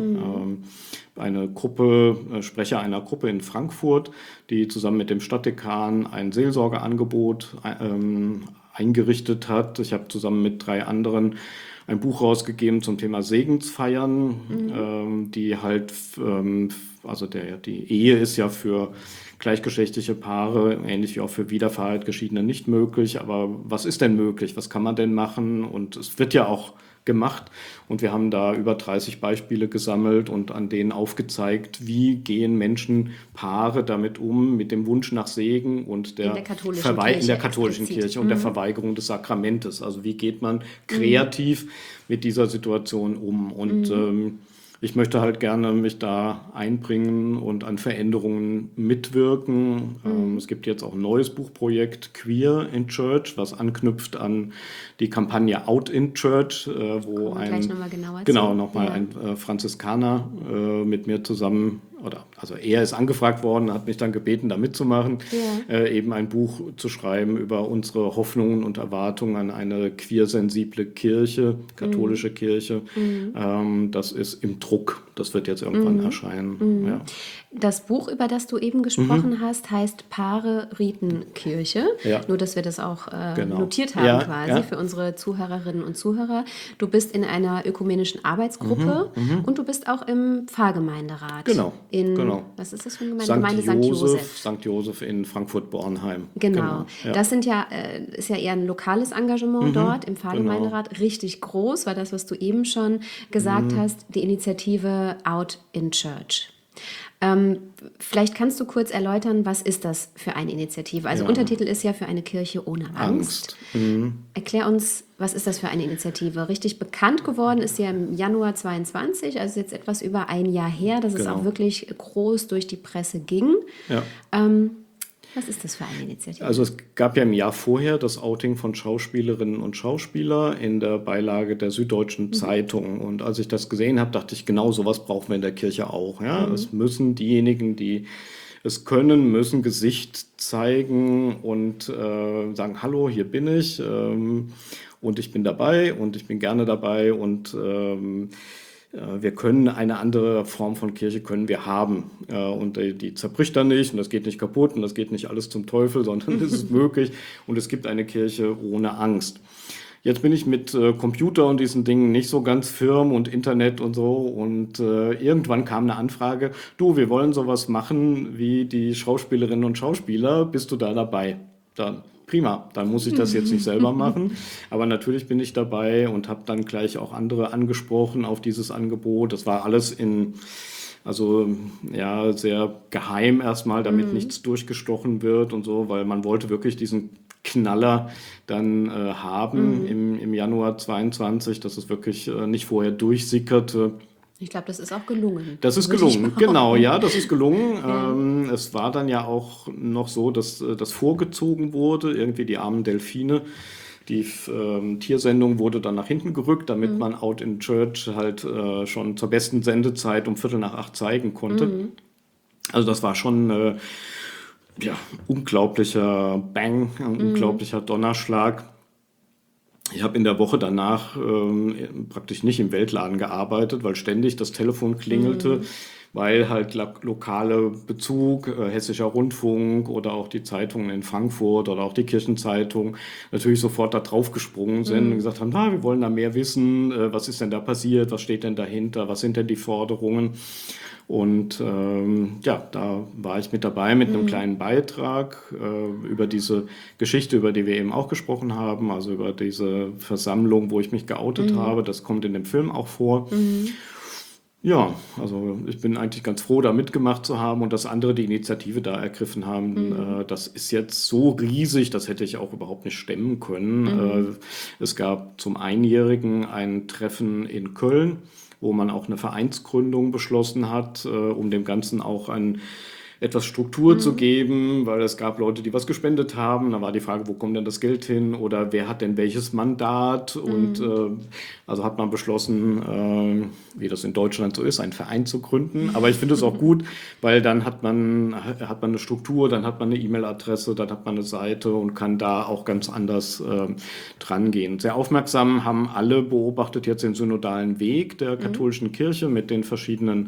Speaker 3: Eine Gruppe, Sprecher einer Gruppe in Frankfurt, die zusammen mit dem Stadtdekan ein Seelsorgeangebot eingerichtet hat. Ich habe zusammen mit 3 anderen ein Buch rausgegeben zum Thema Segensfeiern, die halt, also die Ehe ist ja für gleichgeschlechtliche Paare, ähnlich wie auch für wiederverheiratet Geschiedene, nicht möglich. Aber was ist denn möglich? Was kann man denn machen? Und es wird ja auch gemacht. Und wir haben da über 30 Beispiele gesammelt und an denen aufgezeigt, wie gehen Menschen, Paare damit um, mit dem Wunsch nach Segen und
Speaker 2: In der katholischen
Speaker 3: Kirche und der Verweigerung des Sakramentes. Also wie geht man kreativ mit dieser Situation um? Und ich möchte halt gerne mich da einbringen und an Veränderungen mitwirken. Es gibt jetzt auch ein neues Buchprojekt, Queer in Church, was anknüpft an die Kampagne Out in Church, wo
Speaker 2: Kommen wir gleich nochmal genauer zu.
Speaker 3: genau, nochmal
Speaker 2: Ja.
Speaker 3: ein Franziskaner mit mir zusammen, also er ist angefragt worden, hat mich dann gebeten, da mitzumachen, eben ein Buch zu schreiben über unsere Hoffnungen und Erwartungen an eine queersensible Kirche, katholische Kirche. Das ist im Druck, das wird jetzt irgendwann erscheinen. Ja.
Speaker 2: Das Buch, über das du eben gesprochen hast, heißt Paare Riten Kirche.
Speaker 3: Ja.
Speaker 2: Nur, dass wir das auch
Speaker 3: Genau.
Speaker 2: notiert haben
Speaker 3: Ja,
Speaker 2: quasi
Speaker 3: ja.
Speaker 2: für unsere Zuhörerinnen und Zuhörer. Du bist in einer ökumenischen Arbeitsgruppe und du bist auch im Pfarrgemeinderat.
Speaker 3: Genau, genau.
Speaker 2: Was ist das für eine Gemeinde?
Speaker 3: Sankt
Speaker 2: St. Joseph.
Speaker 3: Sankt Joseph in Frankfurt-Bornheim.
Speaker 2: Genau.
Speaker 3: Ja.
Speaker 2: Das ist ja eher ein lokales Engagement dort im Pfarrgemeinderat. Richtig groß war das, was du eben schon gesagt hast, die Initiative Out in Church. Vielleicht kannst du kurz erläutern, was ist das für eine Initiative? Also Untertitel ist ja für eine Kirche ohne Angst. Erklär uns, was ist das für eine Initiative? Richtig bekannt geworden ist sie ja im Januar 22, also jetzt etwas über ein Jahr her, dass es auch wirklich groß durch die Presse ging.
Speaker 3: Ja.
Speaker 2: Was ist das für eine Initiative?
Speaker 3: Also es gab ja im Jahr vorher das Outing von Schauspielerinnen und Schauspielern in der Beilage der Süddeutschen Zeitung. Und als ich das gesehen habe, dachte ich, genau sowas brauchen wir in der Kirche auch. Ja? Es müssen diejenigen, die es können, müssen Gesicht zeigen und sagen, hallo, hier bin ich und ich bin dabei und ich bin gerne dabei und wir können eine andere Form von Kirche können wir haben und die zerbricht dann nicht und das geht nicht kaputt und das geht nicht alles zum Teufel, sondern es ist möglich und es gibt eine Kirche ohne Angst. Jetzt bin ich mit Computer und diesen Dingen nicht so ganz firm und Internet und so und irgendwann kam eine Anfrage, du, wir wollen sowas machen wie die Schauspielerinnen und Schauspieler, bist du da dabei? Dann prima, dann muss ich das jetzt nicht selber machen, aber natürlich bin ich dabei und habe dann gleich auch andere angesprochen auf dieses Angebot. Das war alles also ja, sehr geheim erstmal, damit nichts durchgestochen wird und so, weil man wollte wirklich diesen Knaller dann haben im Januar 22, dass es wirklich nicht vorher durchsickerte.
Speaker 2: Ich glaube, das ist auch gelungen.
Speaker 3: Das ist gelungen, genau, ja, das ist gelungen. Es war dann ja auch noch so, dass das vorgezogen wurde, irgendwie die armen Delfine. Die Tiersendung wurde dann nach hinten gerückt, damit man Out in Church halt schon zur besten Sendezeit um 7:45 zeigen konnte. Also das war schon unglaublicher Bang, ein unglaublicher Donnerschlag. Ich habe in der Woche danach praktisch nicht im Weltladen gearbeitet, weil ständig das Telefon klingelte, weil halt lokale Bezug, Hessischer Rundfunk oder auch die Zeitungen in Frankfurt oder auch die Kirchenzeitung natürlich sofort da drauf gesprungen sind und gesagt haben, wir wollen da mehr wissen, was ist denn da passiert, was steht denn dahinter, was sind denn die Forderungen? Und da war ich mit dabei mit einem kleinen Beitrag über diese Geschichte, über die wir eben auch gesprochen haben, also über diese Versammlung, wo ich mich geoutet habe. Das kommt in dem Film auch vor. Ja, also ich bin eigentlich ganz froh, da mitgemacht zu haben und dass andere die Initiative da ergriffen haben. Das ist jetzt so riesig, das hätte ich auch überhaupt nicht stemmen können. Es gab zum Einjährigen ein Treffen in Köln, wo man auch eine Vereinsgründung beschlossen hat, um dem Ganzen auch etwas Struktur zu geben, weil es gab Leute, die was gespendet haben. Da war die Frage, wo kommt denn das Geld hin oder wer hat denn welches Mandat? Und also hat man beschlossen, wie das in Deutschland so ist, einen Verein zu gründen. Aber ich finde es auch gut, weil dann hat man eine Struktur, dann hat man eine E-Mail-Adresse, dann hat man eine Seite und kann da auch ganz anders dran gehen. Sehr aufmerksam haben alle beobachtet jetzt den synodalen Weg der katholischen Kirche mit den verschiedenen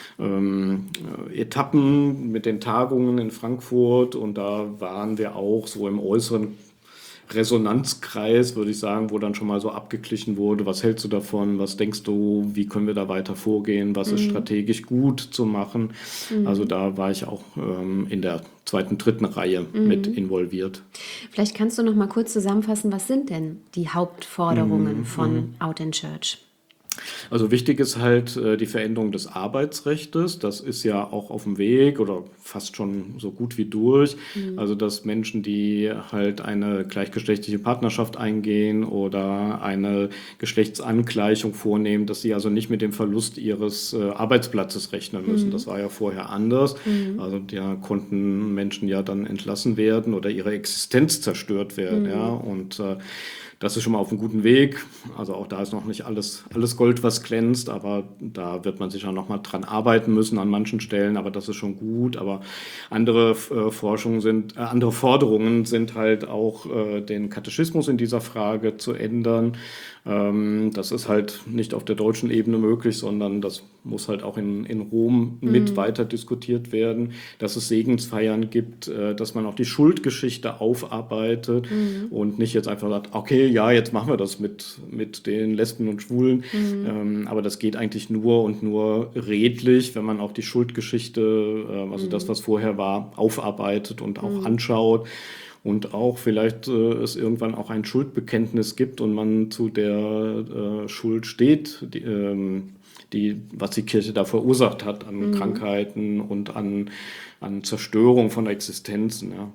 Speaker 3: Etappen, mit den Tagungen in Frankfurt und da waren wir auch so im äußeren Resonanzkreis, würde ich sagen, wo dann schon mal so abgeglichen wurde, was hältst du davon, was denkst du, wie können wir da weiter vorgehen, was ist strategisch gut zu machen. Also da war ich auch in der zweiten, dritten Reihe mit involviert.
Speaker 2: Vielleicht kannst du noch mal kurz zusammenfassen, was sind denn die Hauptforderungen von Out in Church?
Speaker 3: Also wichtig ist halt die Veränderung des Arbeitsrechts. Das ist ja auch auf dem Weg oder fast schon so gut wie durch. Also dass Menschen, die halt eine gleichgeschlechtliche Partnerschaft eingehen oder eine Geschlechtsangleichung vornehmen, dass sie also nicht mit dem Verlust ihres Arbeitsplatzes rechnen müssen. Das war ja vorher anders. Also da konnten Menschen ja dann entlassen werden oder ihre Existenz zerstört werden. Ja? Und das ist schon mal auf einem guten Weg. Also auch da ist noch nicht alles Gold, was glänzt, aber da wird man sicher noch mal dran arbeiten müssen an manchen Stellen, aber das ist schon gut. Aber andere Forderungen sind halt auch, den Katechismus in dieser Frage zu ändern. Das ist halt nicht auf der deutschen Ebene möglich, sondern das muss halt auch in Rom mit weiter diskutiert werden, dass es Segensfeiern gibt, dass man auch die Schuldgeschichte aufarbeitet und nicht jetzt einfach sagt, okay, ja, jetzt machen wir das mit den Lesben und Schwulen, aber das geht eigentlich nur redlich, wenn man auch die Schuldgeschichte, also das, was vorher war, aufarbeitet und auch anschaut. Und auch vielleicht es irgendwann auch ein Schuldbekenntnis gibt und man zu der Schuld steht, was die Kirche da verursacht hat an Krankheiten und an Zerstörung von Existenzen. Ja.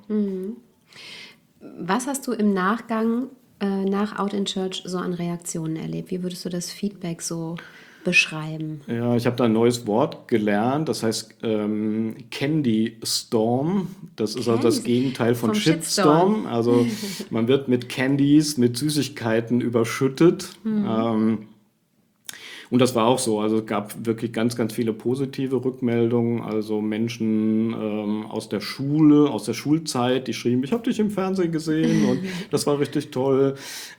Speaker 2: Was hast du im Nachgang nach Out in Church so an Reaktionen erlebt? Wie würdest du das Feedback so beschreiben?
Speaker 3: Ja, ich habe da ein neues Wort gelernt, das heißt Candy Storm. Das ist also das Gegenteil von Shitstorm. Also man wird mit Candies, mit Süßigkeiten überschüttet. Und das war auch so. Also es gab wirklich ganz, ganz viele positive Rückmeldungen. Also Menschen aus der Schule, aus der Schulzeit, die schrieben, ich habe dich im Fernsehen gesehen und das war richtig toll.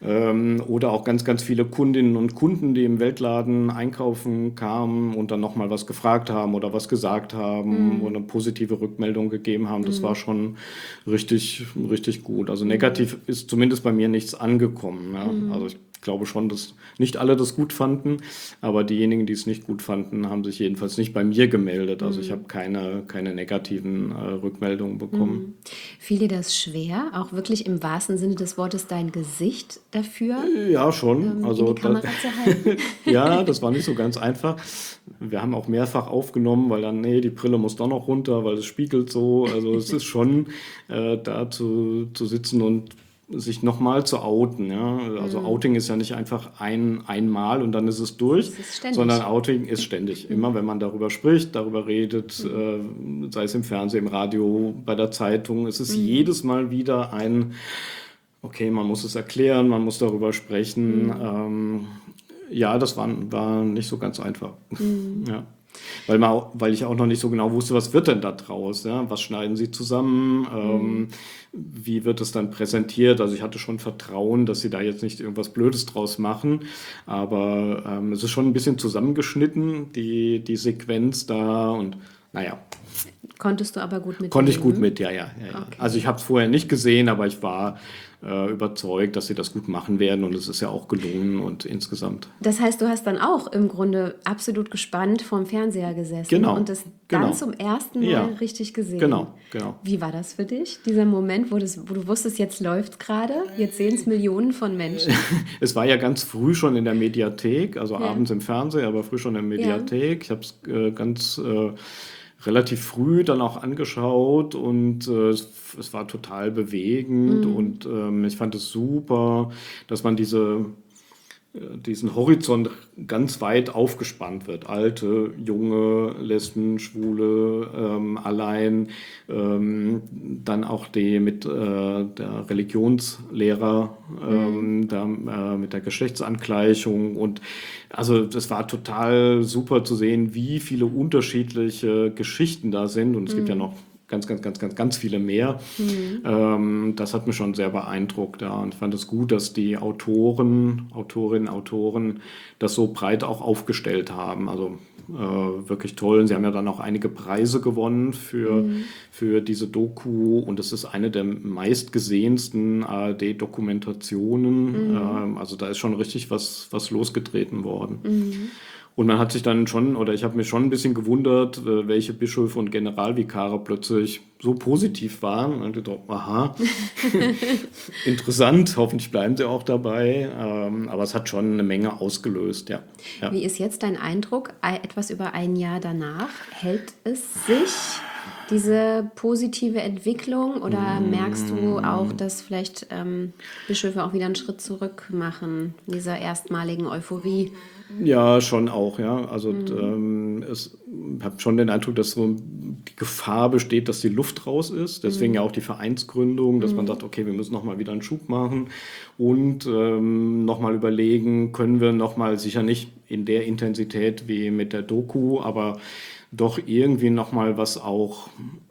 Speaker 3: Oder auch ganz, ganz viele Kundinnen und Kunden, die im Weltladen einkaufen kamen und dann nochmal was gefragt haben oder was gesagt haben oder eine positive Rückmeldung gegeben haben. Das war schon richtig, richtig gut. Also negativ ist zumindest bei mir nichts angekommen. Ja? Also ich glaube schon, dass nicht alle das gut fanden, aber diejenigen, die es nicht gut fanden, haben sich jedenfalls nicht bei mir gemeldet. Also ich habe keine negativen Rückmeldungen bekommen.
Speaker 2: Fiel dir das schwer, auch wirklich im wahrsten Sinne des Wortes dein Gesicht dafür
Speaker 3: Ja, schon.
Speaker 2: in die Kamera zu halten?
Speaker 3: Ja, das war nicht so ganz einfach. Wir haben auch mehrfach aufgenommen, weil dann, die Brille muss doch noch runter, weil es spiegelt so. Also es ist schon da zu sitzen und sich nochmal zu outen. Ja? Also Outing ist ja nicht einfach einmal und dann ist es durch, sondern Outing ist ständig. Immer wenn man darüber spricht, darüber redet, sei es im Fernsehen, im Radio, bei der Zeitung, es ist jedes Mal wieder okay, man muss es erklären, man muss darüber sprechen. Ja, das war nicht so ganz einfach. Ja. Weil ich auch noch nicht so genau wusste, was wird denn da draus? Ja? Was schneiden sie zusammen? Wie wird es dann präsentiert? Also ich hatte schon Vertrauen, dass sie da jetzt nicht irgendwas Blödes draus machen. Aber es ist schon ein bisschen zusammengeschnitten, die Sequenz da. Und naja.
Speaker 2: Konntest du aber gut mit?
Speaker 3: Konnte ich gut mit, ja. Okay. Also ich habe es vorher nicht gesehen, aber ich war überzeugt, dass sie das gut machen werden und es ist ja auch gelungen und insgesamt.
Speaker 2: Das heißt, du hast dann auch im Grunde absolut gespannt vorm Fernseher gesessen und das dann zum ersten Mal richtig gesehen. Genau. Wie war das für dich, dieser Moment, wo du wusstest, jetzt läuft gerade, jetzt sehen es Millionen von Menschen?
Speaker 3: Es war ja ganz früh schon in der Mediathek, also abends im Fernsehen, aber früh schon in der Mediathek. Ich habe es ganz relativ früh dann auch angeschaut und es war total bewegend und ich fand es super, dass man diesen Horizont ganz weit aufgespannt wird. Alte, junge, Lesben, Schwule, allein, dann auch die mit der Religionslehrer, mit der Geschlechtsangleichung und also das war total super zu sehen, wie viele unterschiedliche Geschichten da sind und es gibt ja noch ganz viele mehr. Das hat mich schon sehr beeindruckt. Ja. Und ich fand es gut, dass die Autorinnen, Autoren das so breit auch aufgestellt haben. Also wirklich toll. Sie haben ja dann auch einige Preise gewonnen für diese Doku und es ist eine der meistgesehensten ARD-Dokumentationen. Also da ist schon richtig was losgetreten worden. Und man hat sich dann schon, oder ich habe mich schon ein bisschen gewundert, welche Bischöfe und Generalvikare plötzlich so positiv waren. Und ich dachte, aha, interessant, hoffentlich bleiben sie auch dabei. Aber es hat schon eine Menge ausgelöst, ja.
Speaker 2: Wie ist jetzt dein Eindruck, etwas über ein Jahr danach? Hält es sich, diese positive Entwicklung? Oder merkst du auch, dass vielleicht Bischöfe auch wieder einen Schritt zurück machen, in dieser erstmaligen Euphorie?
Speaker 3: Ja, schon auch, ja. Also ich habe schon den Eindruck, dass so die Gefahr besteht, dass die Luft raus ist. Deswegen ja auch die Vereinsgründung, dass man sagt, okay, wir müssen nochmal wieder einen Schub machen und nochmal überlegen, können wir nochmal, sicher nicht in der Intensität wie mit der Doku, aber doch irgendwie nochmal was auch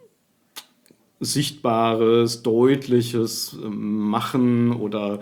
Speaker 3: Sichtbares, Deutliches machen oder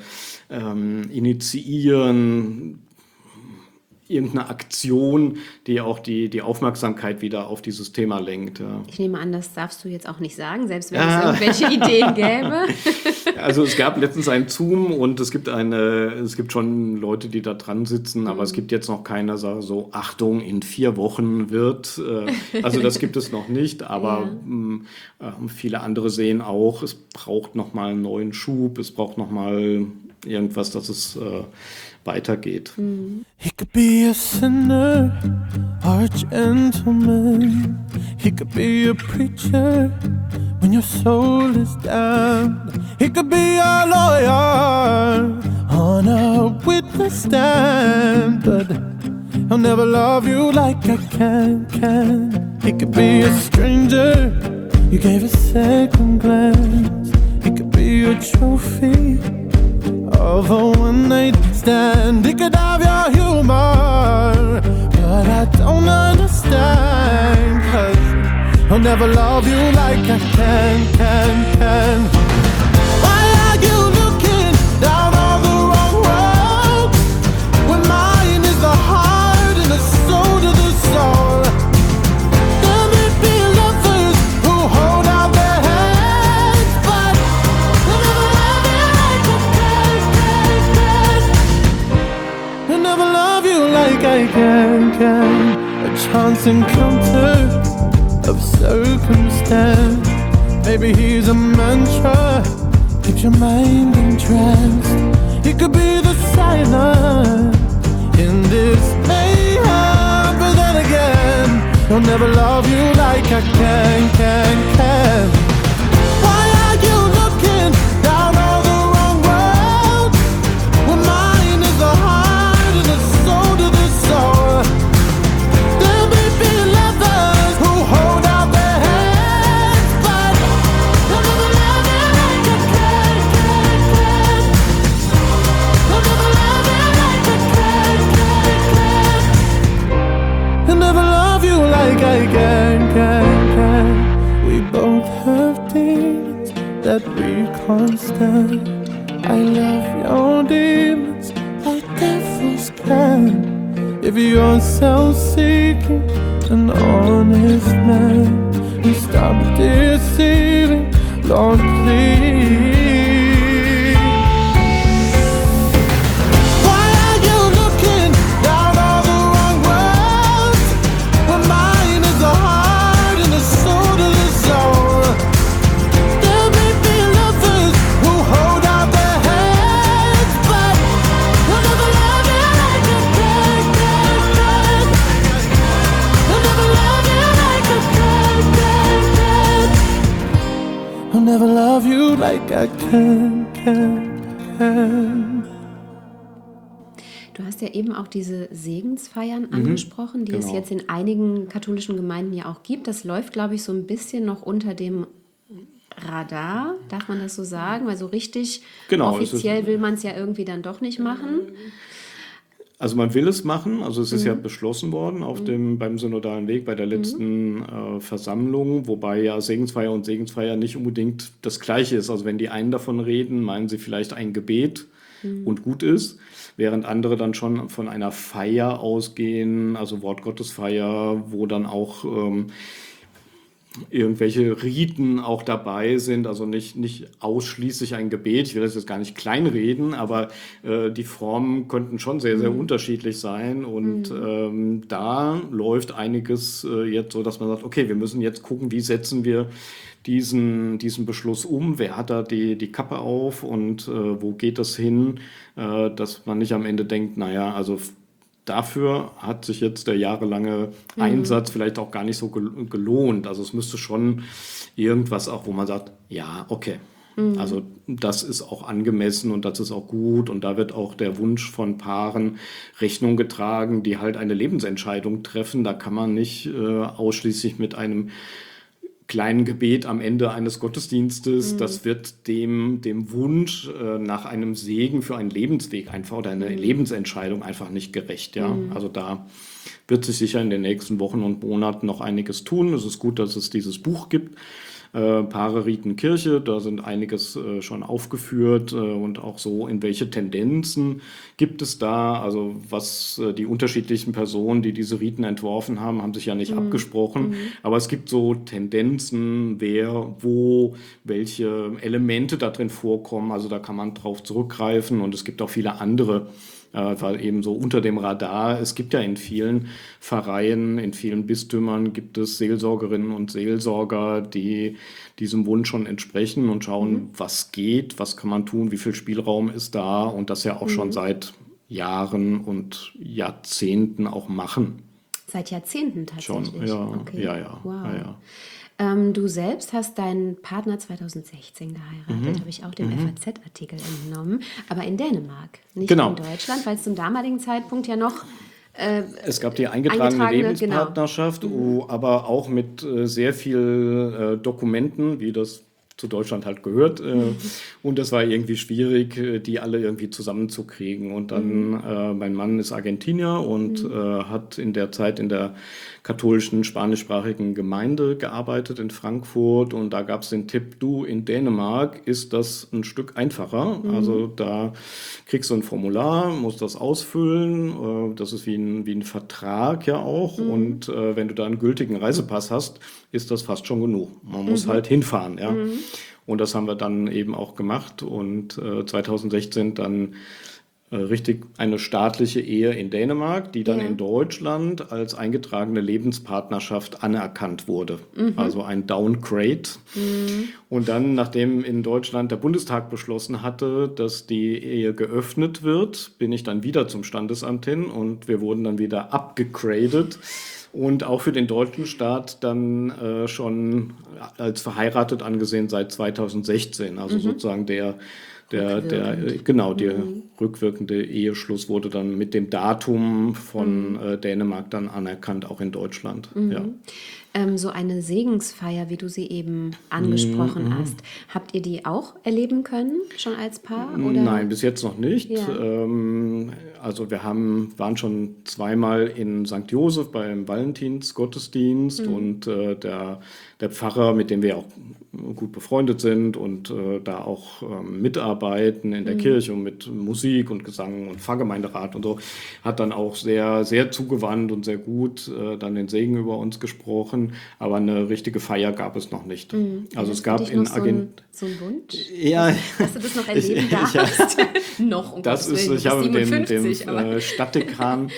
Speaker 3: initiieren, irgendeine Aktion, die auch die Aufmerksamkeit wieder auf dieses Thema lenkt. Ja.
Speaker 2: Ich nehme an, das darfst du jetzt auch nicht sagen, selbst wenn es irgendwelche Ideen gäbe.
Speaker 3: Also es gab letztens einen Zoom und es gibt schon Leute, die da dran sitzen, aber es gibt jetzt noch keine so, Achtung, in 4 Wochen wird. Also das gibt es noch nicht, aber viele andere sehen auch, es braucht nochmal einen neuen Schub, es braucht nochmal irgendwas, dass es weitergeht.
Speaker 5: He could be a sinner or a gentleman. He could be a preacher when your soul is down. He could be a lawyer on a witness stand, but he'll never love you like I can. He could be a stranger you gave a second glance. He could be a trophy of a one-night stand. He could have your humor, but I don't understand, 'cause I'll never love you like I can. Why are you looking down on the wrong road when mine is the heart and the soul to the soul? There may be lovers who hold out their hands, but I'll never love you like I can. A chance encounter of circumstance. Maybe he's a mantra, keeps your mind entranced. He could be the silence in this mayhem, but then again, he'll never love you like I can. Why are you looking down on the wrong road when mine is the heart and the soul to the soul? There may be lovers who hold out their hands, but they'll never love you like I can. They'll never love you like I can. They'll never love you like I can. We both have demons that we can't stand. I love your demons like devils can. If you're self-seeking, an honest man, you stop deceiving, Lord, please. Why are you looking down on the wrong road when mine is the heart and the soul to the soul? There may be lovers who hold out their hands, but they'll never love you like I can. They'll never love you like I can. I'll never love you like I can.
Speaker 2: Du hast ja eben auch diese Segensfeiern angesprochen, die es
Speaker 3: genau.
Speaker 2: jetzt in einigen katholischen Gemeinden ja auch gibt. Das läuft, glaube ich, so ein bisschen noch unter dem Radar, darf man das so sagen? Weil so richtig
Speaker 3: Genau, es
Speaker 2: offiziell will man es ja irgendwie dann doch nicht machen.
Speaker 3: Also man will es machen, also es ist ja beschlossen worden beim synodalen Weg bei der letzten Versammlung, wobei ja Segensfeier und Segensfeier nicht unbedingt das Gleiche ist. Also wenn die einen davon reden, meinen sie vielleicht ein Gebet und gut ist, während andere dann schon von einer Feier ausgehen, also Wortgottesfeier, wo dann auch irgendwelche Riten auch dabei sind, also nicht ausschließlich ein Gebet. Ich will das jetzt gar nicht kleinreden, aber die Formen könnten schon sehr, sehr unterschiedlich sein. Und da läuft einiges jetzt so, dass man sagt, okay, wir müssen jetzt gucken, wie setzen wir diesen Beschluss um, wer hat da die Kappe auf und wo geht das hin, dass man nicht am Ende denkt, naja, also dafür hat sich jetzt der jahrelange Einsatz vielleicht auch gar nicht so gelohnt. Also es müsste schon irgendwas auch, wo man sagt, ja, okay, also das ist auch angemessen und das ist auch gut und da wird auch der Wunsch von Paaren Rechnung getragen, die halt eine Lebensentscheidung treffen. Da kann man nicht ausschließlich mit einem kleinen Gebet am Ende eines Gottesdienstes, das wird dem Wunsch nach einem Segen für einen Lebensweg einfach oder eine Lebensentscheidung einfach nicht gerecht. Ja? Also da wird sich sicher in den nächsten Wochen und Monaten noch einiges tun. Es ist gut, dass es dieses Buch gibt. Paare, Riten, Kirche, da sind einiges schon aufgeführt und auch so, in welche Tendenzen gibt es da, also was die unterschiedlichen Personen, die diese Riten entworfen haben sich ja nicht abgesprochen, aber es gibt so Tendenzen, wer, wo, welche Elemente da drin vorkommen, also da kann man drauf zurückgreifen und es gibt auch viele andere, weil eben so unter dem Radar, es gibt ja in vielen Pfarreien, in vielen Bistümern gibt es Seelsorgerinnen und Seelsorger, die diesem Wunsch schon entsprechen und schauen, was geht, was kann man tun, wie viel Spielraum ist da und das ja auch schon seit Jahren und Jahrzehnten auch machen.
Speaker 2: Seit Jahrzehnten tatsächlich?
Speaker 3: Schon, ja,
Speaker 2: okay.
Speaker 3: ja.
Speaker 2: Wow.
Speaker 3: Ja.
Speaker 2: Du selbst hast deinen Partner 2016 geheiratet, habe ich auch dem FAZ-Artikel entnommen, aber in Dänemark, nicht
Speaker 3: Genau.
Speaker 2: in Deutschland, weil es zum damaligen Zeitpunkt ja noch
Speaker 3: Es gab die eingetragene Lebenspartnerschaft,
Speaker 2: genau.
Speaker 3: aber auch mit sehr viel Dokumenten, wie das zu Deutschland halt gehört. Und das war irgendwie schwierig, die alle irgendwie zusammenzukriegen. Und dann, mein Mann ist Argentinier und hat in der Zeit in der katholischen spanischsprachigen Gemeinde gearbeitet in Frankfurt. Und da gab es den Tipp, du, in Dänemark ist das ein Stück einfacher. Also da kriegst du ein Formular, musst das ausfüllen. Das ist wie ein Vertrag ja auch. Und wenn du da einen gültigen Reisepass hast, ist das fast schon genug. Man muss halt hinfahren, ja. Und das haben wir dann eben auch gemacht und 2016 dann richtig eine staatliche Ehe in Dänemark, die dann in Deutschland als eingetragene Lebenspartnerschaft anerkannt wurde. Also ein Downgrade. Und dann, nachdem in Deutschland der Bundestag beschlossen hatte, dass die Ehe geöffnet wird, bin ich dann wieder zum Standesamt hin und wir wurden dann wieder abgegradet. Und auch für den deutschen Staat dann schon als verheiratet angesehen seit 2016. Also sozusagen der rückwirkende Eheschluss wurde dann mit dem Datum von Dänemark dann anerkannt, auch in Deutschland. Ja.
Speaker 2: So eine Segensfeier, wie du sie eben angesprochen hast, habt ihr die auch erleben können, schon als Paar? Oder?
Speaker 3: Nein, bis jetzt noch nicht.
Speaker 2: Ja.
Speaker 3: Also wir waren schon zweimal in St. Joseph beim Valentinsgottesdienst und der Pfarrer, mit dem wir auch gut befreundet sind und da auch mitarbeiten in der Kirche und mit Musik und Gesang und Pfarrgemeinderat und so, hat dann auch sehr, sehr zugewandt und sehr gut dann den Segen über uns gesprochen. Aber eine richtige Feier gab es noch nicht. Also es gab in Argentinien
Speaker 2: so ein Wunsch?
Speaker 3: Ja,
Speaker 2: dass du das noch erleben darfst? Noch, um
Speaker 3: das
Speaker 2: Gottes
Speaker 3: ist,
Speaker 2: Willen,
Speaker 3: ich habe dem
Speaker 2: 57, aber
Speaker 3: Stadtdekan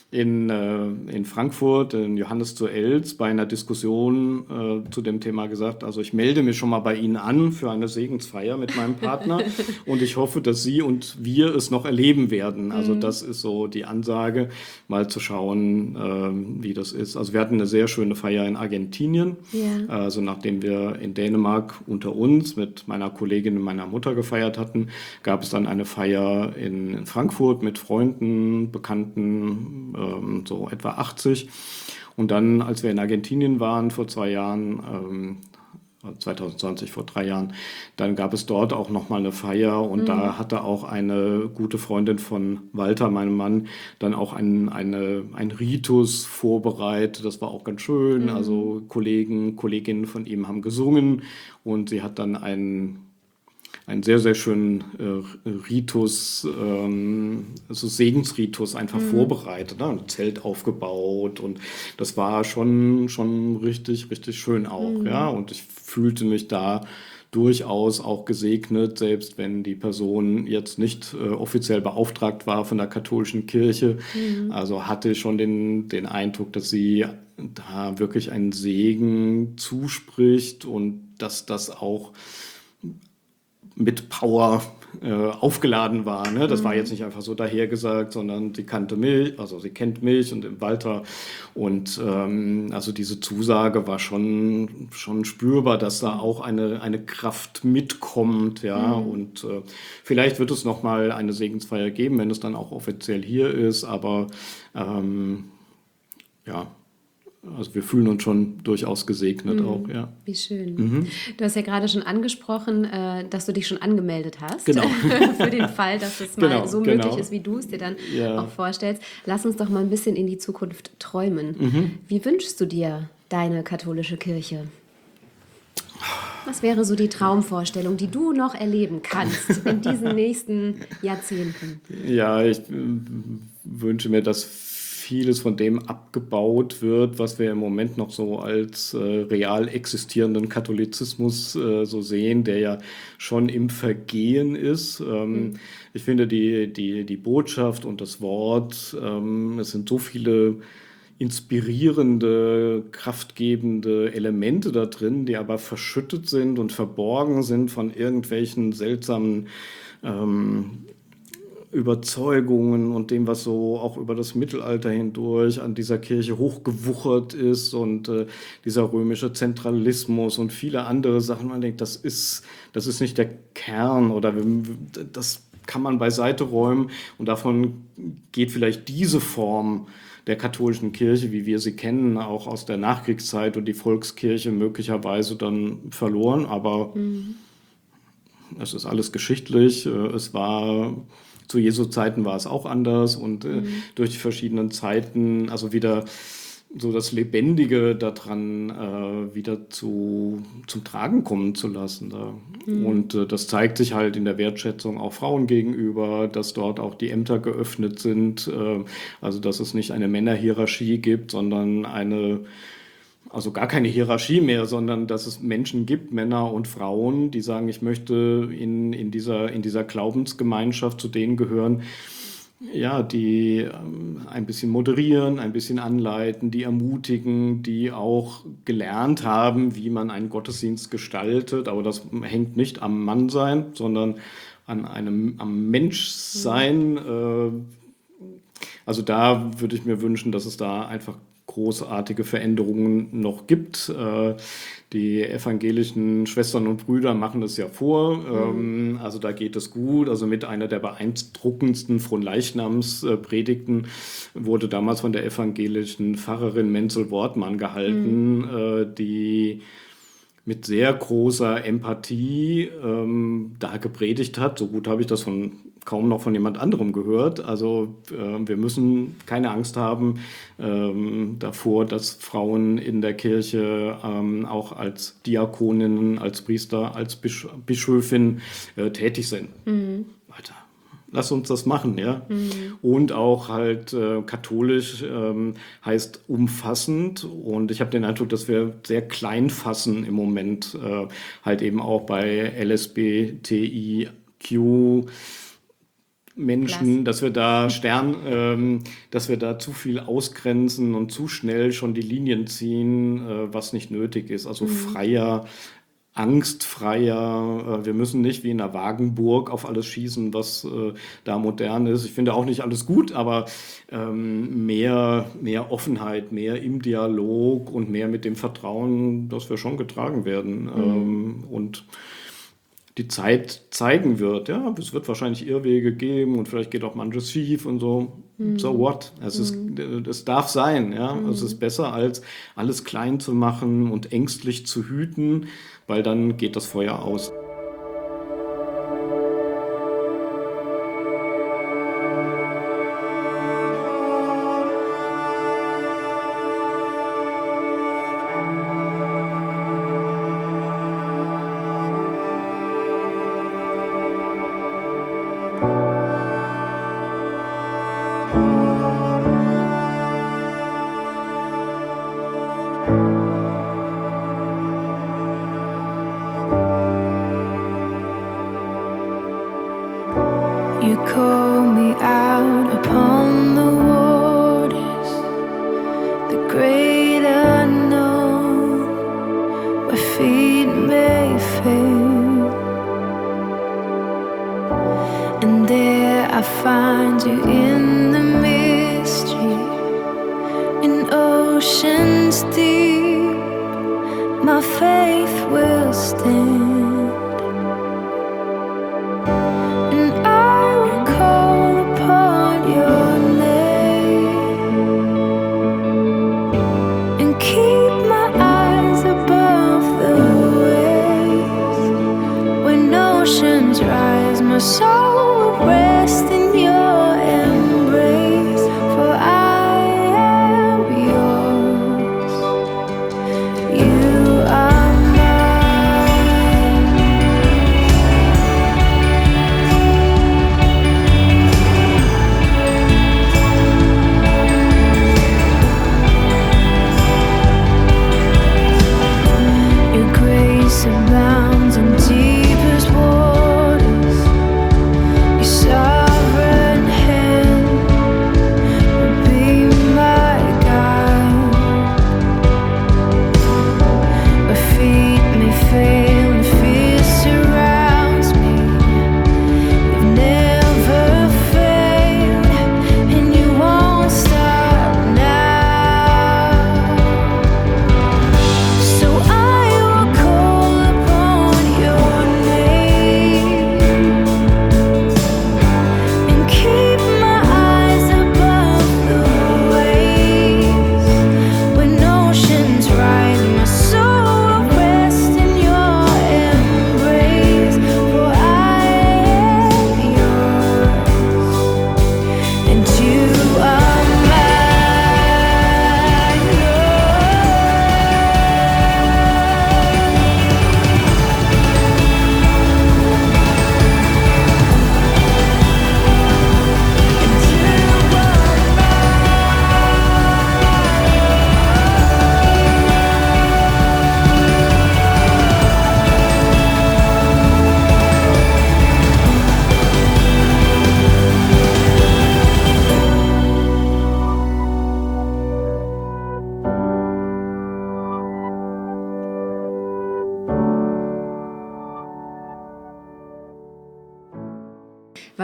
Speaker 3: in Frankfurt, in Johannes zu Elz, bei einer Diskussion zu dem Thema gesagt, also ich melde mich schon mal bei Ihnen an für eine Segensfeier mit meinem Partner und ich hoffe, dass Sie und wir es noch erleben werden. Also das ist so die Ansage, mal zu schauen, wie das ist. Also wir hatten eine sehr schöne Feier in Argentinien.
Speaker 2: Ja.
Speaker 3: Also nachdem wir in Dänemark unter uns mit meiner Kollegin und meiner Mutter gefeiert hatten, gab es dann eine Feier in Frankfurt mit Freunden, Bekannten, so etwa 80. Und dann, als wir in Argentinien waren vor 2 Jahren, 2020, vor 3 Jahren, dann gab es dort auch nochmal eine Feier und da hatte auch eine gute Freundin von Walter, meinem Mann, dann auch ein Ritus vorbereitet. Das war auch ganz schön. Also Kolleginnen von ihm haben gesungen und sie hat dann einen sehr, sehr schönen Ritus, so Segensritus einfach vorbereitet, ne? Ein Zelt aufgebaut und das war schon richtig, richtig schön auch, ja. Und ich fühlte mich da durchaus auch gesegnet, selbst wenn die Person jetzt nicht offiziell beauftragt war von der katholischen Kirche. Also hatte schon den Eindruck, dass sie da wirklich einen Segen zuspricht und dass das auch mit Power aufgeladen war. Ne? Das war jetzt nicht einfach so dahergesagt, sondern sie kannte mich, also sie kennt mich und den Walter. Und also diese Zusage war schon spürbar, dass da auch eine Kraft mitkommt. Ja? Und vielleicht wird es nochmal eine Segensfeier geben, wenn es dann auch offiziell hier ist. Aber ja, also wir fühlen uns schon durchaus gesegnet auch, ja.
Speaker 2: Wie schön. Du hast ja gerade schon angesprochen, dass du dich schon angemeldet hast.
Speaker 3: Genau.
Speaker 2: Für den Fall, dass es mal so möglich ist, wie du es dir dann auch vorstellst. Lass uns doch mal ein bisschen in die Zukunft träumen. Wie wünschst du dir deine katholische Kirche? Was wäre so die Traumvorstellung, die du noch erleben kannst in diesen nächsten Jahrzehnten?
Speaker 3: Ja, ich wünsche mir, dass vieles von dem abgebaut wird, was wir im Moment noch so als real existierenden Katholizismus so sehen, der ja schon im Vergehen ist. Ich finde die Botschaft und das Wort, es sind so viele inspirierende, kraftgebende Elemente da drin, die aber verschüttet sind und verborgen sind von irgendwelchen seltsamen Überzeugungen und dem, was so auch über das Mittelalter hindurch an dieser Kirche hochgewuchert ist und dieser römische Zentralismus und viele andere Sachen. Man denkt, das ist nicht der Kern oder das kann man beiseite räumen und davon geht vielleicht diese Form der katholischen Kirche, wie wir sie kennen, auch aus der Nachkriegszeit und die Volkskirche möglicherweise dann verloren. Aber es ist alles geschichtlich. Es war zu Jesu Zeiten war es auch anders und durch die verschiedenen Zeiten, also wieder so das Lebendige daran wieder zum Tragen kommen zu lassen. Und das zeigt sich halt in der Wertschätzung auch Frauen gegenüber, dass dort auch die Ämter geöffnet sind, also dass es nicht eine Männerhierarchie gibt, sondern also gar keine Hierarchie mehr, sondern dass es Menschen gibt, Männer und Frauen, die sagen, ich möchte in dieser Glaubensgemeinschaft zu denen gehören, ja, die ein bisschen moderieren, ein bisschen anleiten, die ermutigen, die auch gelernt haben, wie man einen Gottesdienst gestaltet. Aber das hängt nicht am Mannsein, sondern am Menschsein. Also da würde ich mir wünschen, dass es da einfach großartige Veränderungen noch gibt. Die evangelischen Schwestern und Brüder machen es ja vor. Also da geht es gut. Also mit einer der beeindruckendsten Fronleichnamspredigten wurde damals von der evangelischen Pfarrerin Menzel Wortmann gehalten, die mit sehr großer Empathie da gepredigt hat. So gut habe ich das kaum noch von jemand anderem gehört. Also wir müssen keine Angst haben davor, dass Frauen in der Kirche auch als Diakoninnen, als Priester, als Bischöfin tätig sind. Weiter. Lass uns das machen, ja. Und auch halt katholisch heißt umfassend. Und ich habe den Eindruck, dass wir sehr klein fassen im Moment, halt eben auch bei LSBTIQ Menschen, dass wir da dass wir da zu viel ausgrenzen und zu schnell schon die Linien ziehen, was nicht nötig ist. Also freier, angstfreier. Wir müssen nicht wie in einer Wagenburg auf alles schießen, was da modern ist. Ich finde auch nicht alles gut, aber mehr Offenheit, mehr im Dialog und mehr mit dem Vertrauen, dass wir schon getragen werden. Und die Zeit zeigen wird. Ja, es wird wahrscheinlich Irrwege geben und vielleicht geht auch manches schief und so. So what? Es darf sein. Ja? Es ist besser, als alles klein zu machen und ängstlich zu hüten, weil dann geht das Feuer aus.
Speaker 4: You call me out upon the waters, the great unknown, where feet may fail. And there I find you in the mystery, in oceans deep, my faith will stand. My soul will rest in your embrace, for I am yours. You are mine.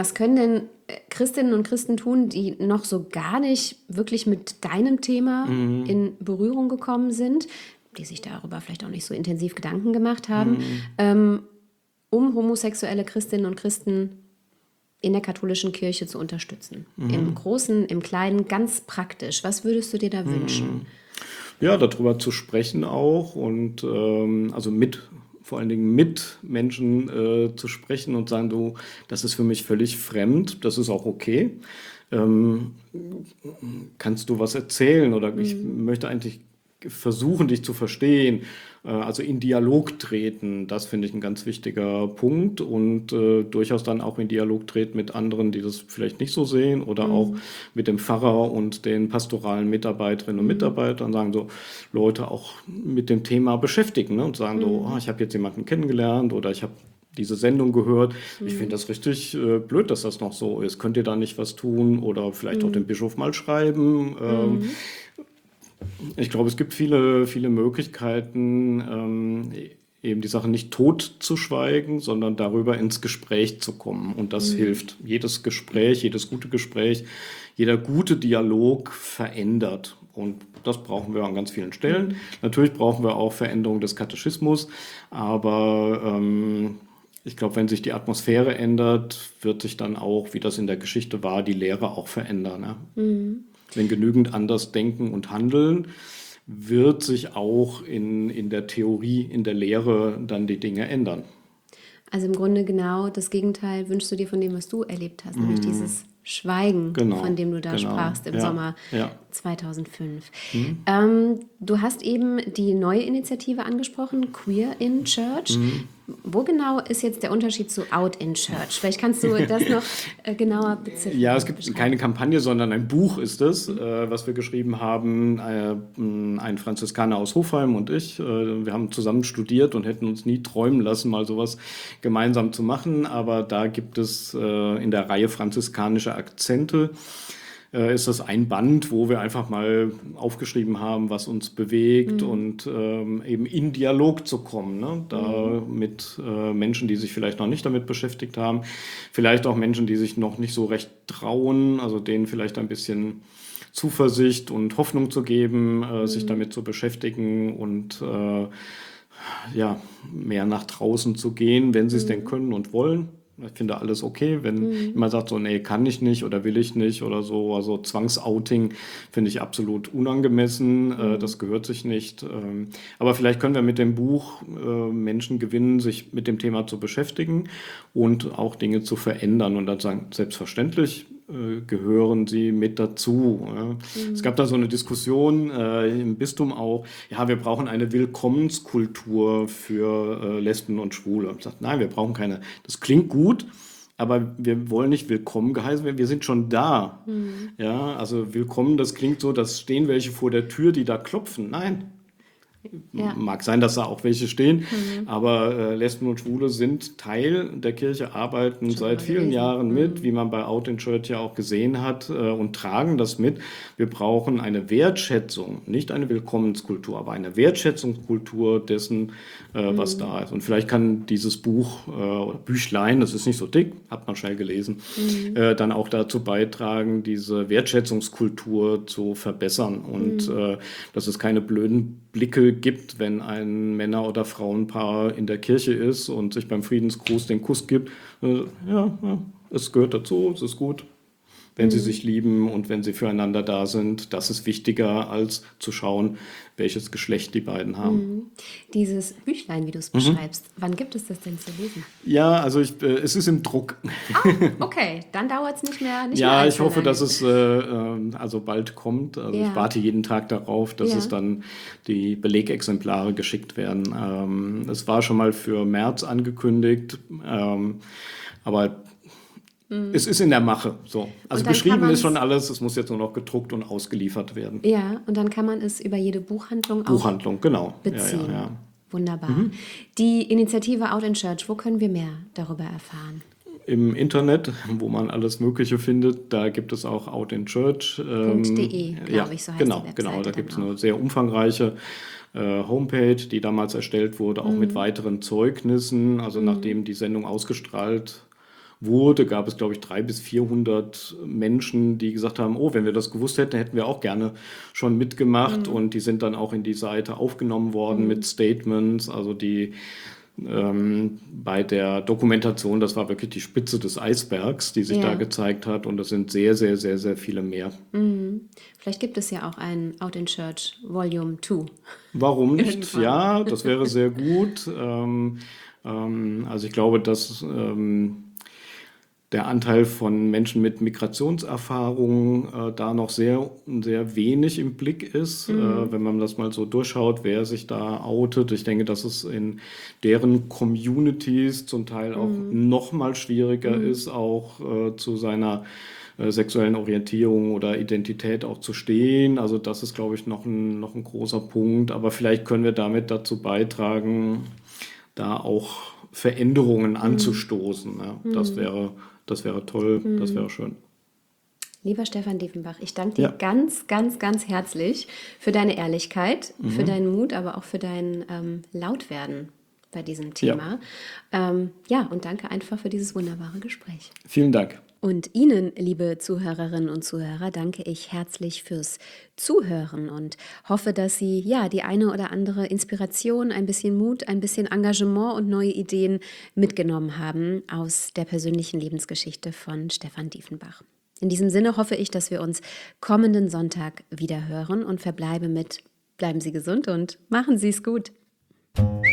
Speaker 2: Was können denn Christinnen und Christen tun, die noch so gar nicht wirklich mit deinem Thema in Berührung gekommen sind, die sich darüber vielleicht auch nicht so intensiv Gedanken gemacht haben, um homosexuelle Christinnen und Christen in der katholischen Kirche zu unterstützen? Im Großen, im Kleinen, ganz praktisch. Was würdest du dir da wünschen?
Speaker 3: Ja, darüber zu sprechen auch und also vor allen Dingen mit Menschen zu sprechen und sagen, du, das ist für mich völlig fremd, das ist auch okay. Kannst du was erzählen oder ich möchte eigentlich versuchen, dich zu verstehen, also in Dialog treten, das finde ich ein ganz wichtiger Punkt und durchaus dann auch in Dialog treten mit anderen, die das vielleicht nicht so sehen oder auch mit dem Pfarrer und den pastoralen Mitarbeiterinnen und Mitarbeitern, sagen so, Leute auch mit dem Thema beschäftigen, ne, und sagen so, ich habe jetzt jemanden kennengelernt oder ich habe diese Sendung gehört. Ich finde das richtig blöd, dass das noch so ist. Könnt ihr da nicht was tun oder vielleicht auch dem Bischof mal schreiben? Ich glaube, es gibt viele, viele Möglichkeiten, eben die Sache nicht tot zu schweigen, sondern darüber ins Gespräch zu kommen. Und das hilft. Jedes Gespräch, jedes gute Gespräch, jeder gute Dialog verändert. Und das brauchen wir an ganz vielen Stellen. Natürlich brauchen wir auch Veränderung des Katechismus, aber ich glaube, wenn sich die Atmosphäre ändert, wird sich dann auch, wie das in der Geschichte war, die Lehre auch verändern. Ne? Wenn genügend anders denken und handeln, wird sich auch in der Theorie, in der Lehre dann die Dinge ändern.
Speaker 2: Also im Grunde genau das Gegenteil wünschst du dir von dem, was du erlebt hast, nämlich dieses Schweigen, von dem du da sprachst im Sommer 2005. Du hast eben die neue Initiative angesprochen, Queer in Church. Wo genau ist jetzt der Unterschied zu Out in Church? Vielleicht kannst du das noch genauer beziffern.
Speaker 3: Ja, es gibt keine Kampagne, sondern ein Buch ist es, was wir geschrieben haben. Ein Franziskaner aus Hofheim und ich. Wir haben zusammen studiert und hätten uns nie träumen lassen, mal sowas gemeinsam zu machen. Aber da gibt es in der Reihe franziskanische Akzente, ist das ein Band, wo wir einfach mal aufgeschrieben haben, was uns bewegt und eben in Dialog zu kommen, ne? Da mit Menschen, die sich vielleicht noch nicht damit beschäftigt haben, vielleicht auch Menschen, die sich noch nicht so recht trauen, also denen vielleicht ein bisschen Zuversicht und Hoffnung zu geben, sich damit zu beschäftigen und mehr nach draußen zu gehen, wenn sie es denn können und wollen. Ich finde alles okay, wenn jemand sagt so, nee, kann ich nicht oder will ich nicht oder so. Also Zwangsouting finde ich absolut unangemessen, das gehört sich nicht. Aber vielleicht können wir mit dem Buch Menschen gewinnen, sich mit dem Thema zu beschäftigen und auch Dinge zu verändern und dann sagen, selbstverständlich gehören sie mit dazu. Ja. Es gab da so eine Diskussion im Bistum auch, ja, wir brauchen eine Willkommenskultur für Lesben und Schwule. Ich sage, nein, wir brauchen keine. Das klingt gut, aber wir wollen nicht willkommen geheißen werden, wir sind schon da. Ja, also willkommen, das klingt so, dass stehen welche vor der Tür, die da klopfen. Nein. Ja. Mag sein, dass da auch welche stehen, aber Lesben und Schwule sind Teil der Kirche, arbeiten schon seit vielen Jahren mit, wie man bei Out in Church ja auch gesehen hat, und tragen das mit. Wir brauchen eine Wertschätzung, nicht eine Willkommenskultur, aber eine Wertschätzungskultur dessen, was da ist. Und vielleicht kann dieses Buch oder Büchlein, das ist nicht so dick, hat man schnell gelesen, dann auch dazu beitragen, diese Wertschätzungskultur zu verbessern und dass es keine blöden Blicke gibt, wenn ein Männer- oder Frauenpaar in der Kirche ist und sich beim Friedensgruß den Kuss gibt. Es gehört dazu, es ist gut, wenn sie sich lieben und wenn sie füreinander da sind. Das ist wichtiger, als zu schauen, welches Geschlecht die beiden haben.
Speaker 2: Dieses Büchlein, wie du es beschreibst, wann gibt es das denn zu lesen?
Speaker 3: Ja, also es ist im Druck.
Speaker 2: Okay, dann dauert es nicht mehr.
Speaker 3: Ja, ich hoffe, dass es also bald kommt. Also ich warte jeden Tag darauf, dass es dann die Belegexemplare geschickt werden. Es war schon mal für März angekündigt, aber es ist in der Mache. So. Also geschrieben ist schon alles, es muss jetzt nur noch gedruckt und ausgeliefert werden.
Speaker 2: Ja, und dann kann man es über jede Buchhandlung
Speaker 3: genau.
Speaker 2: beziehen.
Speaker 3: Ja.
Speaker 2: Wunderbar. Die Initiative Out in Church, wo können wir mehr darüber erfahren?
Speaker 3: Im Internet, wo man alles Mögliche findet, da gibt es auch Out in Church.
Speaker 2: .de, glaube ich, so heißt die Webseite.
Speaker 3: Genau, da gibt es eine sehr umfangreiche Homepage, die damals erstellt wurde, auch mit weiteren Zeugnissen. Also nachdem die Sendung ausgestrahlt wurde, gab es, glaube ich, 300 bis 400 Menschen, die gesagt haben, oh, wenn wir das gewusst hätten, hätten wir auch gerne schon mitgemacht. Und die sind dann auch in die Seite aufgenommen worden mit Statements, also die bei der Dokumentation, das war wirklich die Spitze des Eisbergs, die sich da gezeigt hat. Und es sind sehr, sehr, sehr, sehr viele mehr.
Speaker 2: Vielleicht gibt es ja auch ein Out in Church Volume 2.
Speaker 3: Warum nicht?
Speaker 2: Irgendwann.
Speaker 3: Ja, das wäre sehr gut. Also ich glaube, dass der Anteil von Menschen mit Migrationserfahrung da noch sehr, sehr wenig im Blick ist, wenn man das mal so durchschaut, wer sich da outet. Ich denke, dass es in deren Communities zum Teil auch noch mal schwieriger ist, auch zu seiner sexuellen Orientierung oder Identität auch zu stehen. Also das ist, glaube ich, noch ein großer Punkt. Aber vielleicht können wir damit dazu beitragen, da auch Veränderungen anzustoßen. Ja, das wäre toll, das wäre schön.
Speaker 2: Lieber Stefan Diefenbach, ich danke dir ganz, ganz, ganz herzlich für deine Ehrlichkeit, für deinen Mut, aber auch für dein Lautwerden bei diesem Thema. Und danke einfach für dieses wunderbare Gespräch.
Speaker 3: Vielen Dank.
Speaker 2: Und Ihnen, liebe Zuhörerinnen und Zuhörer, danke ich herzlich fürs Zuhören und hoffe, dass Sie die eine oder andere Inspiration, ein bisschen Mut, ein bisschen Engagement und neue Ideen mitgenommen haben aus der persönlichen Lebensgeschichte von Stefan Diefenbach. In diesem Sinne hoffe ich, dass wir uns kommenden Sonntag wieder hören und verbleibe mit: Bleiben Sie gesund und machen Sie es gut.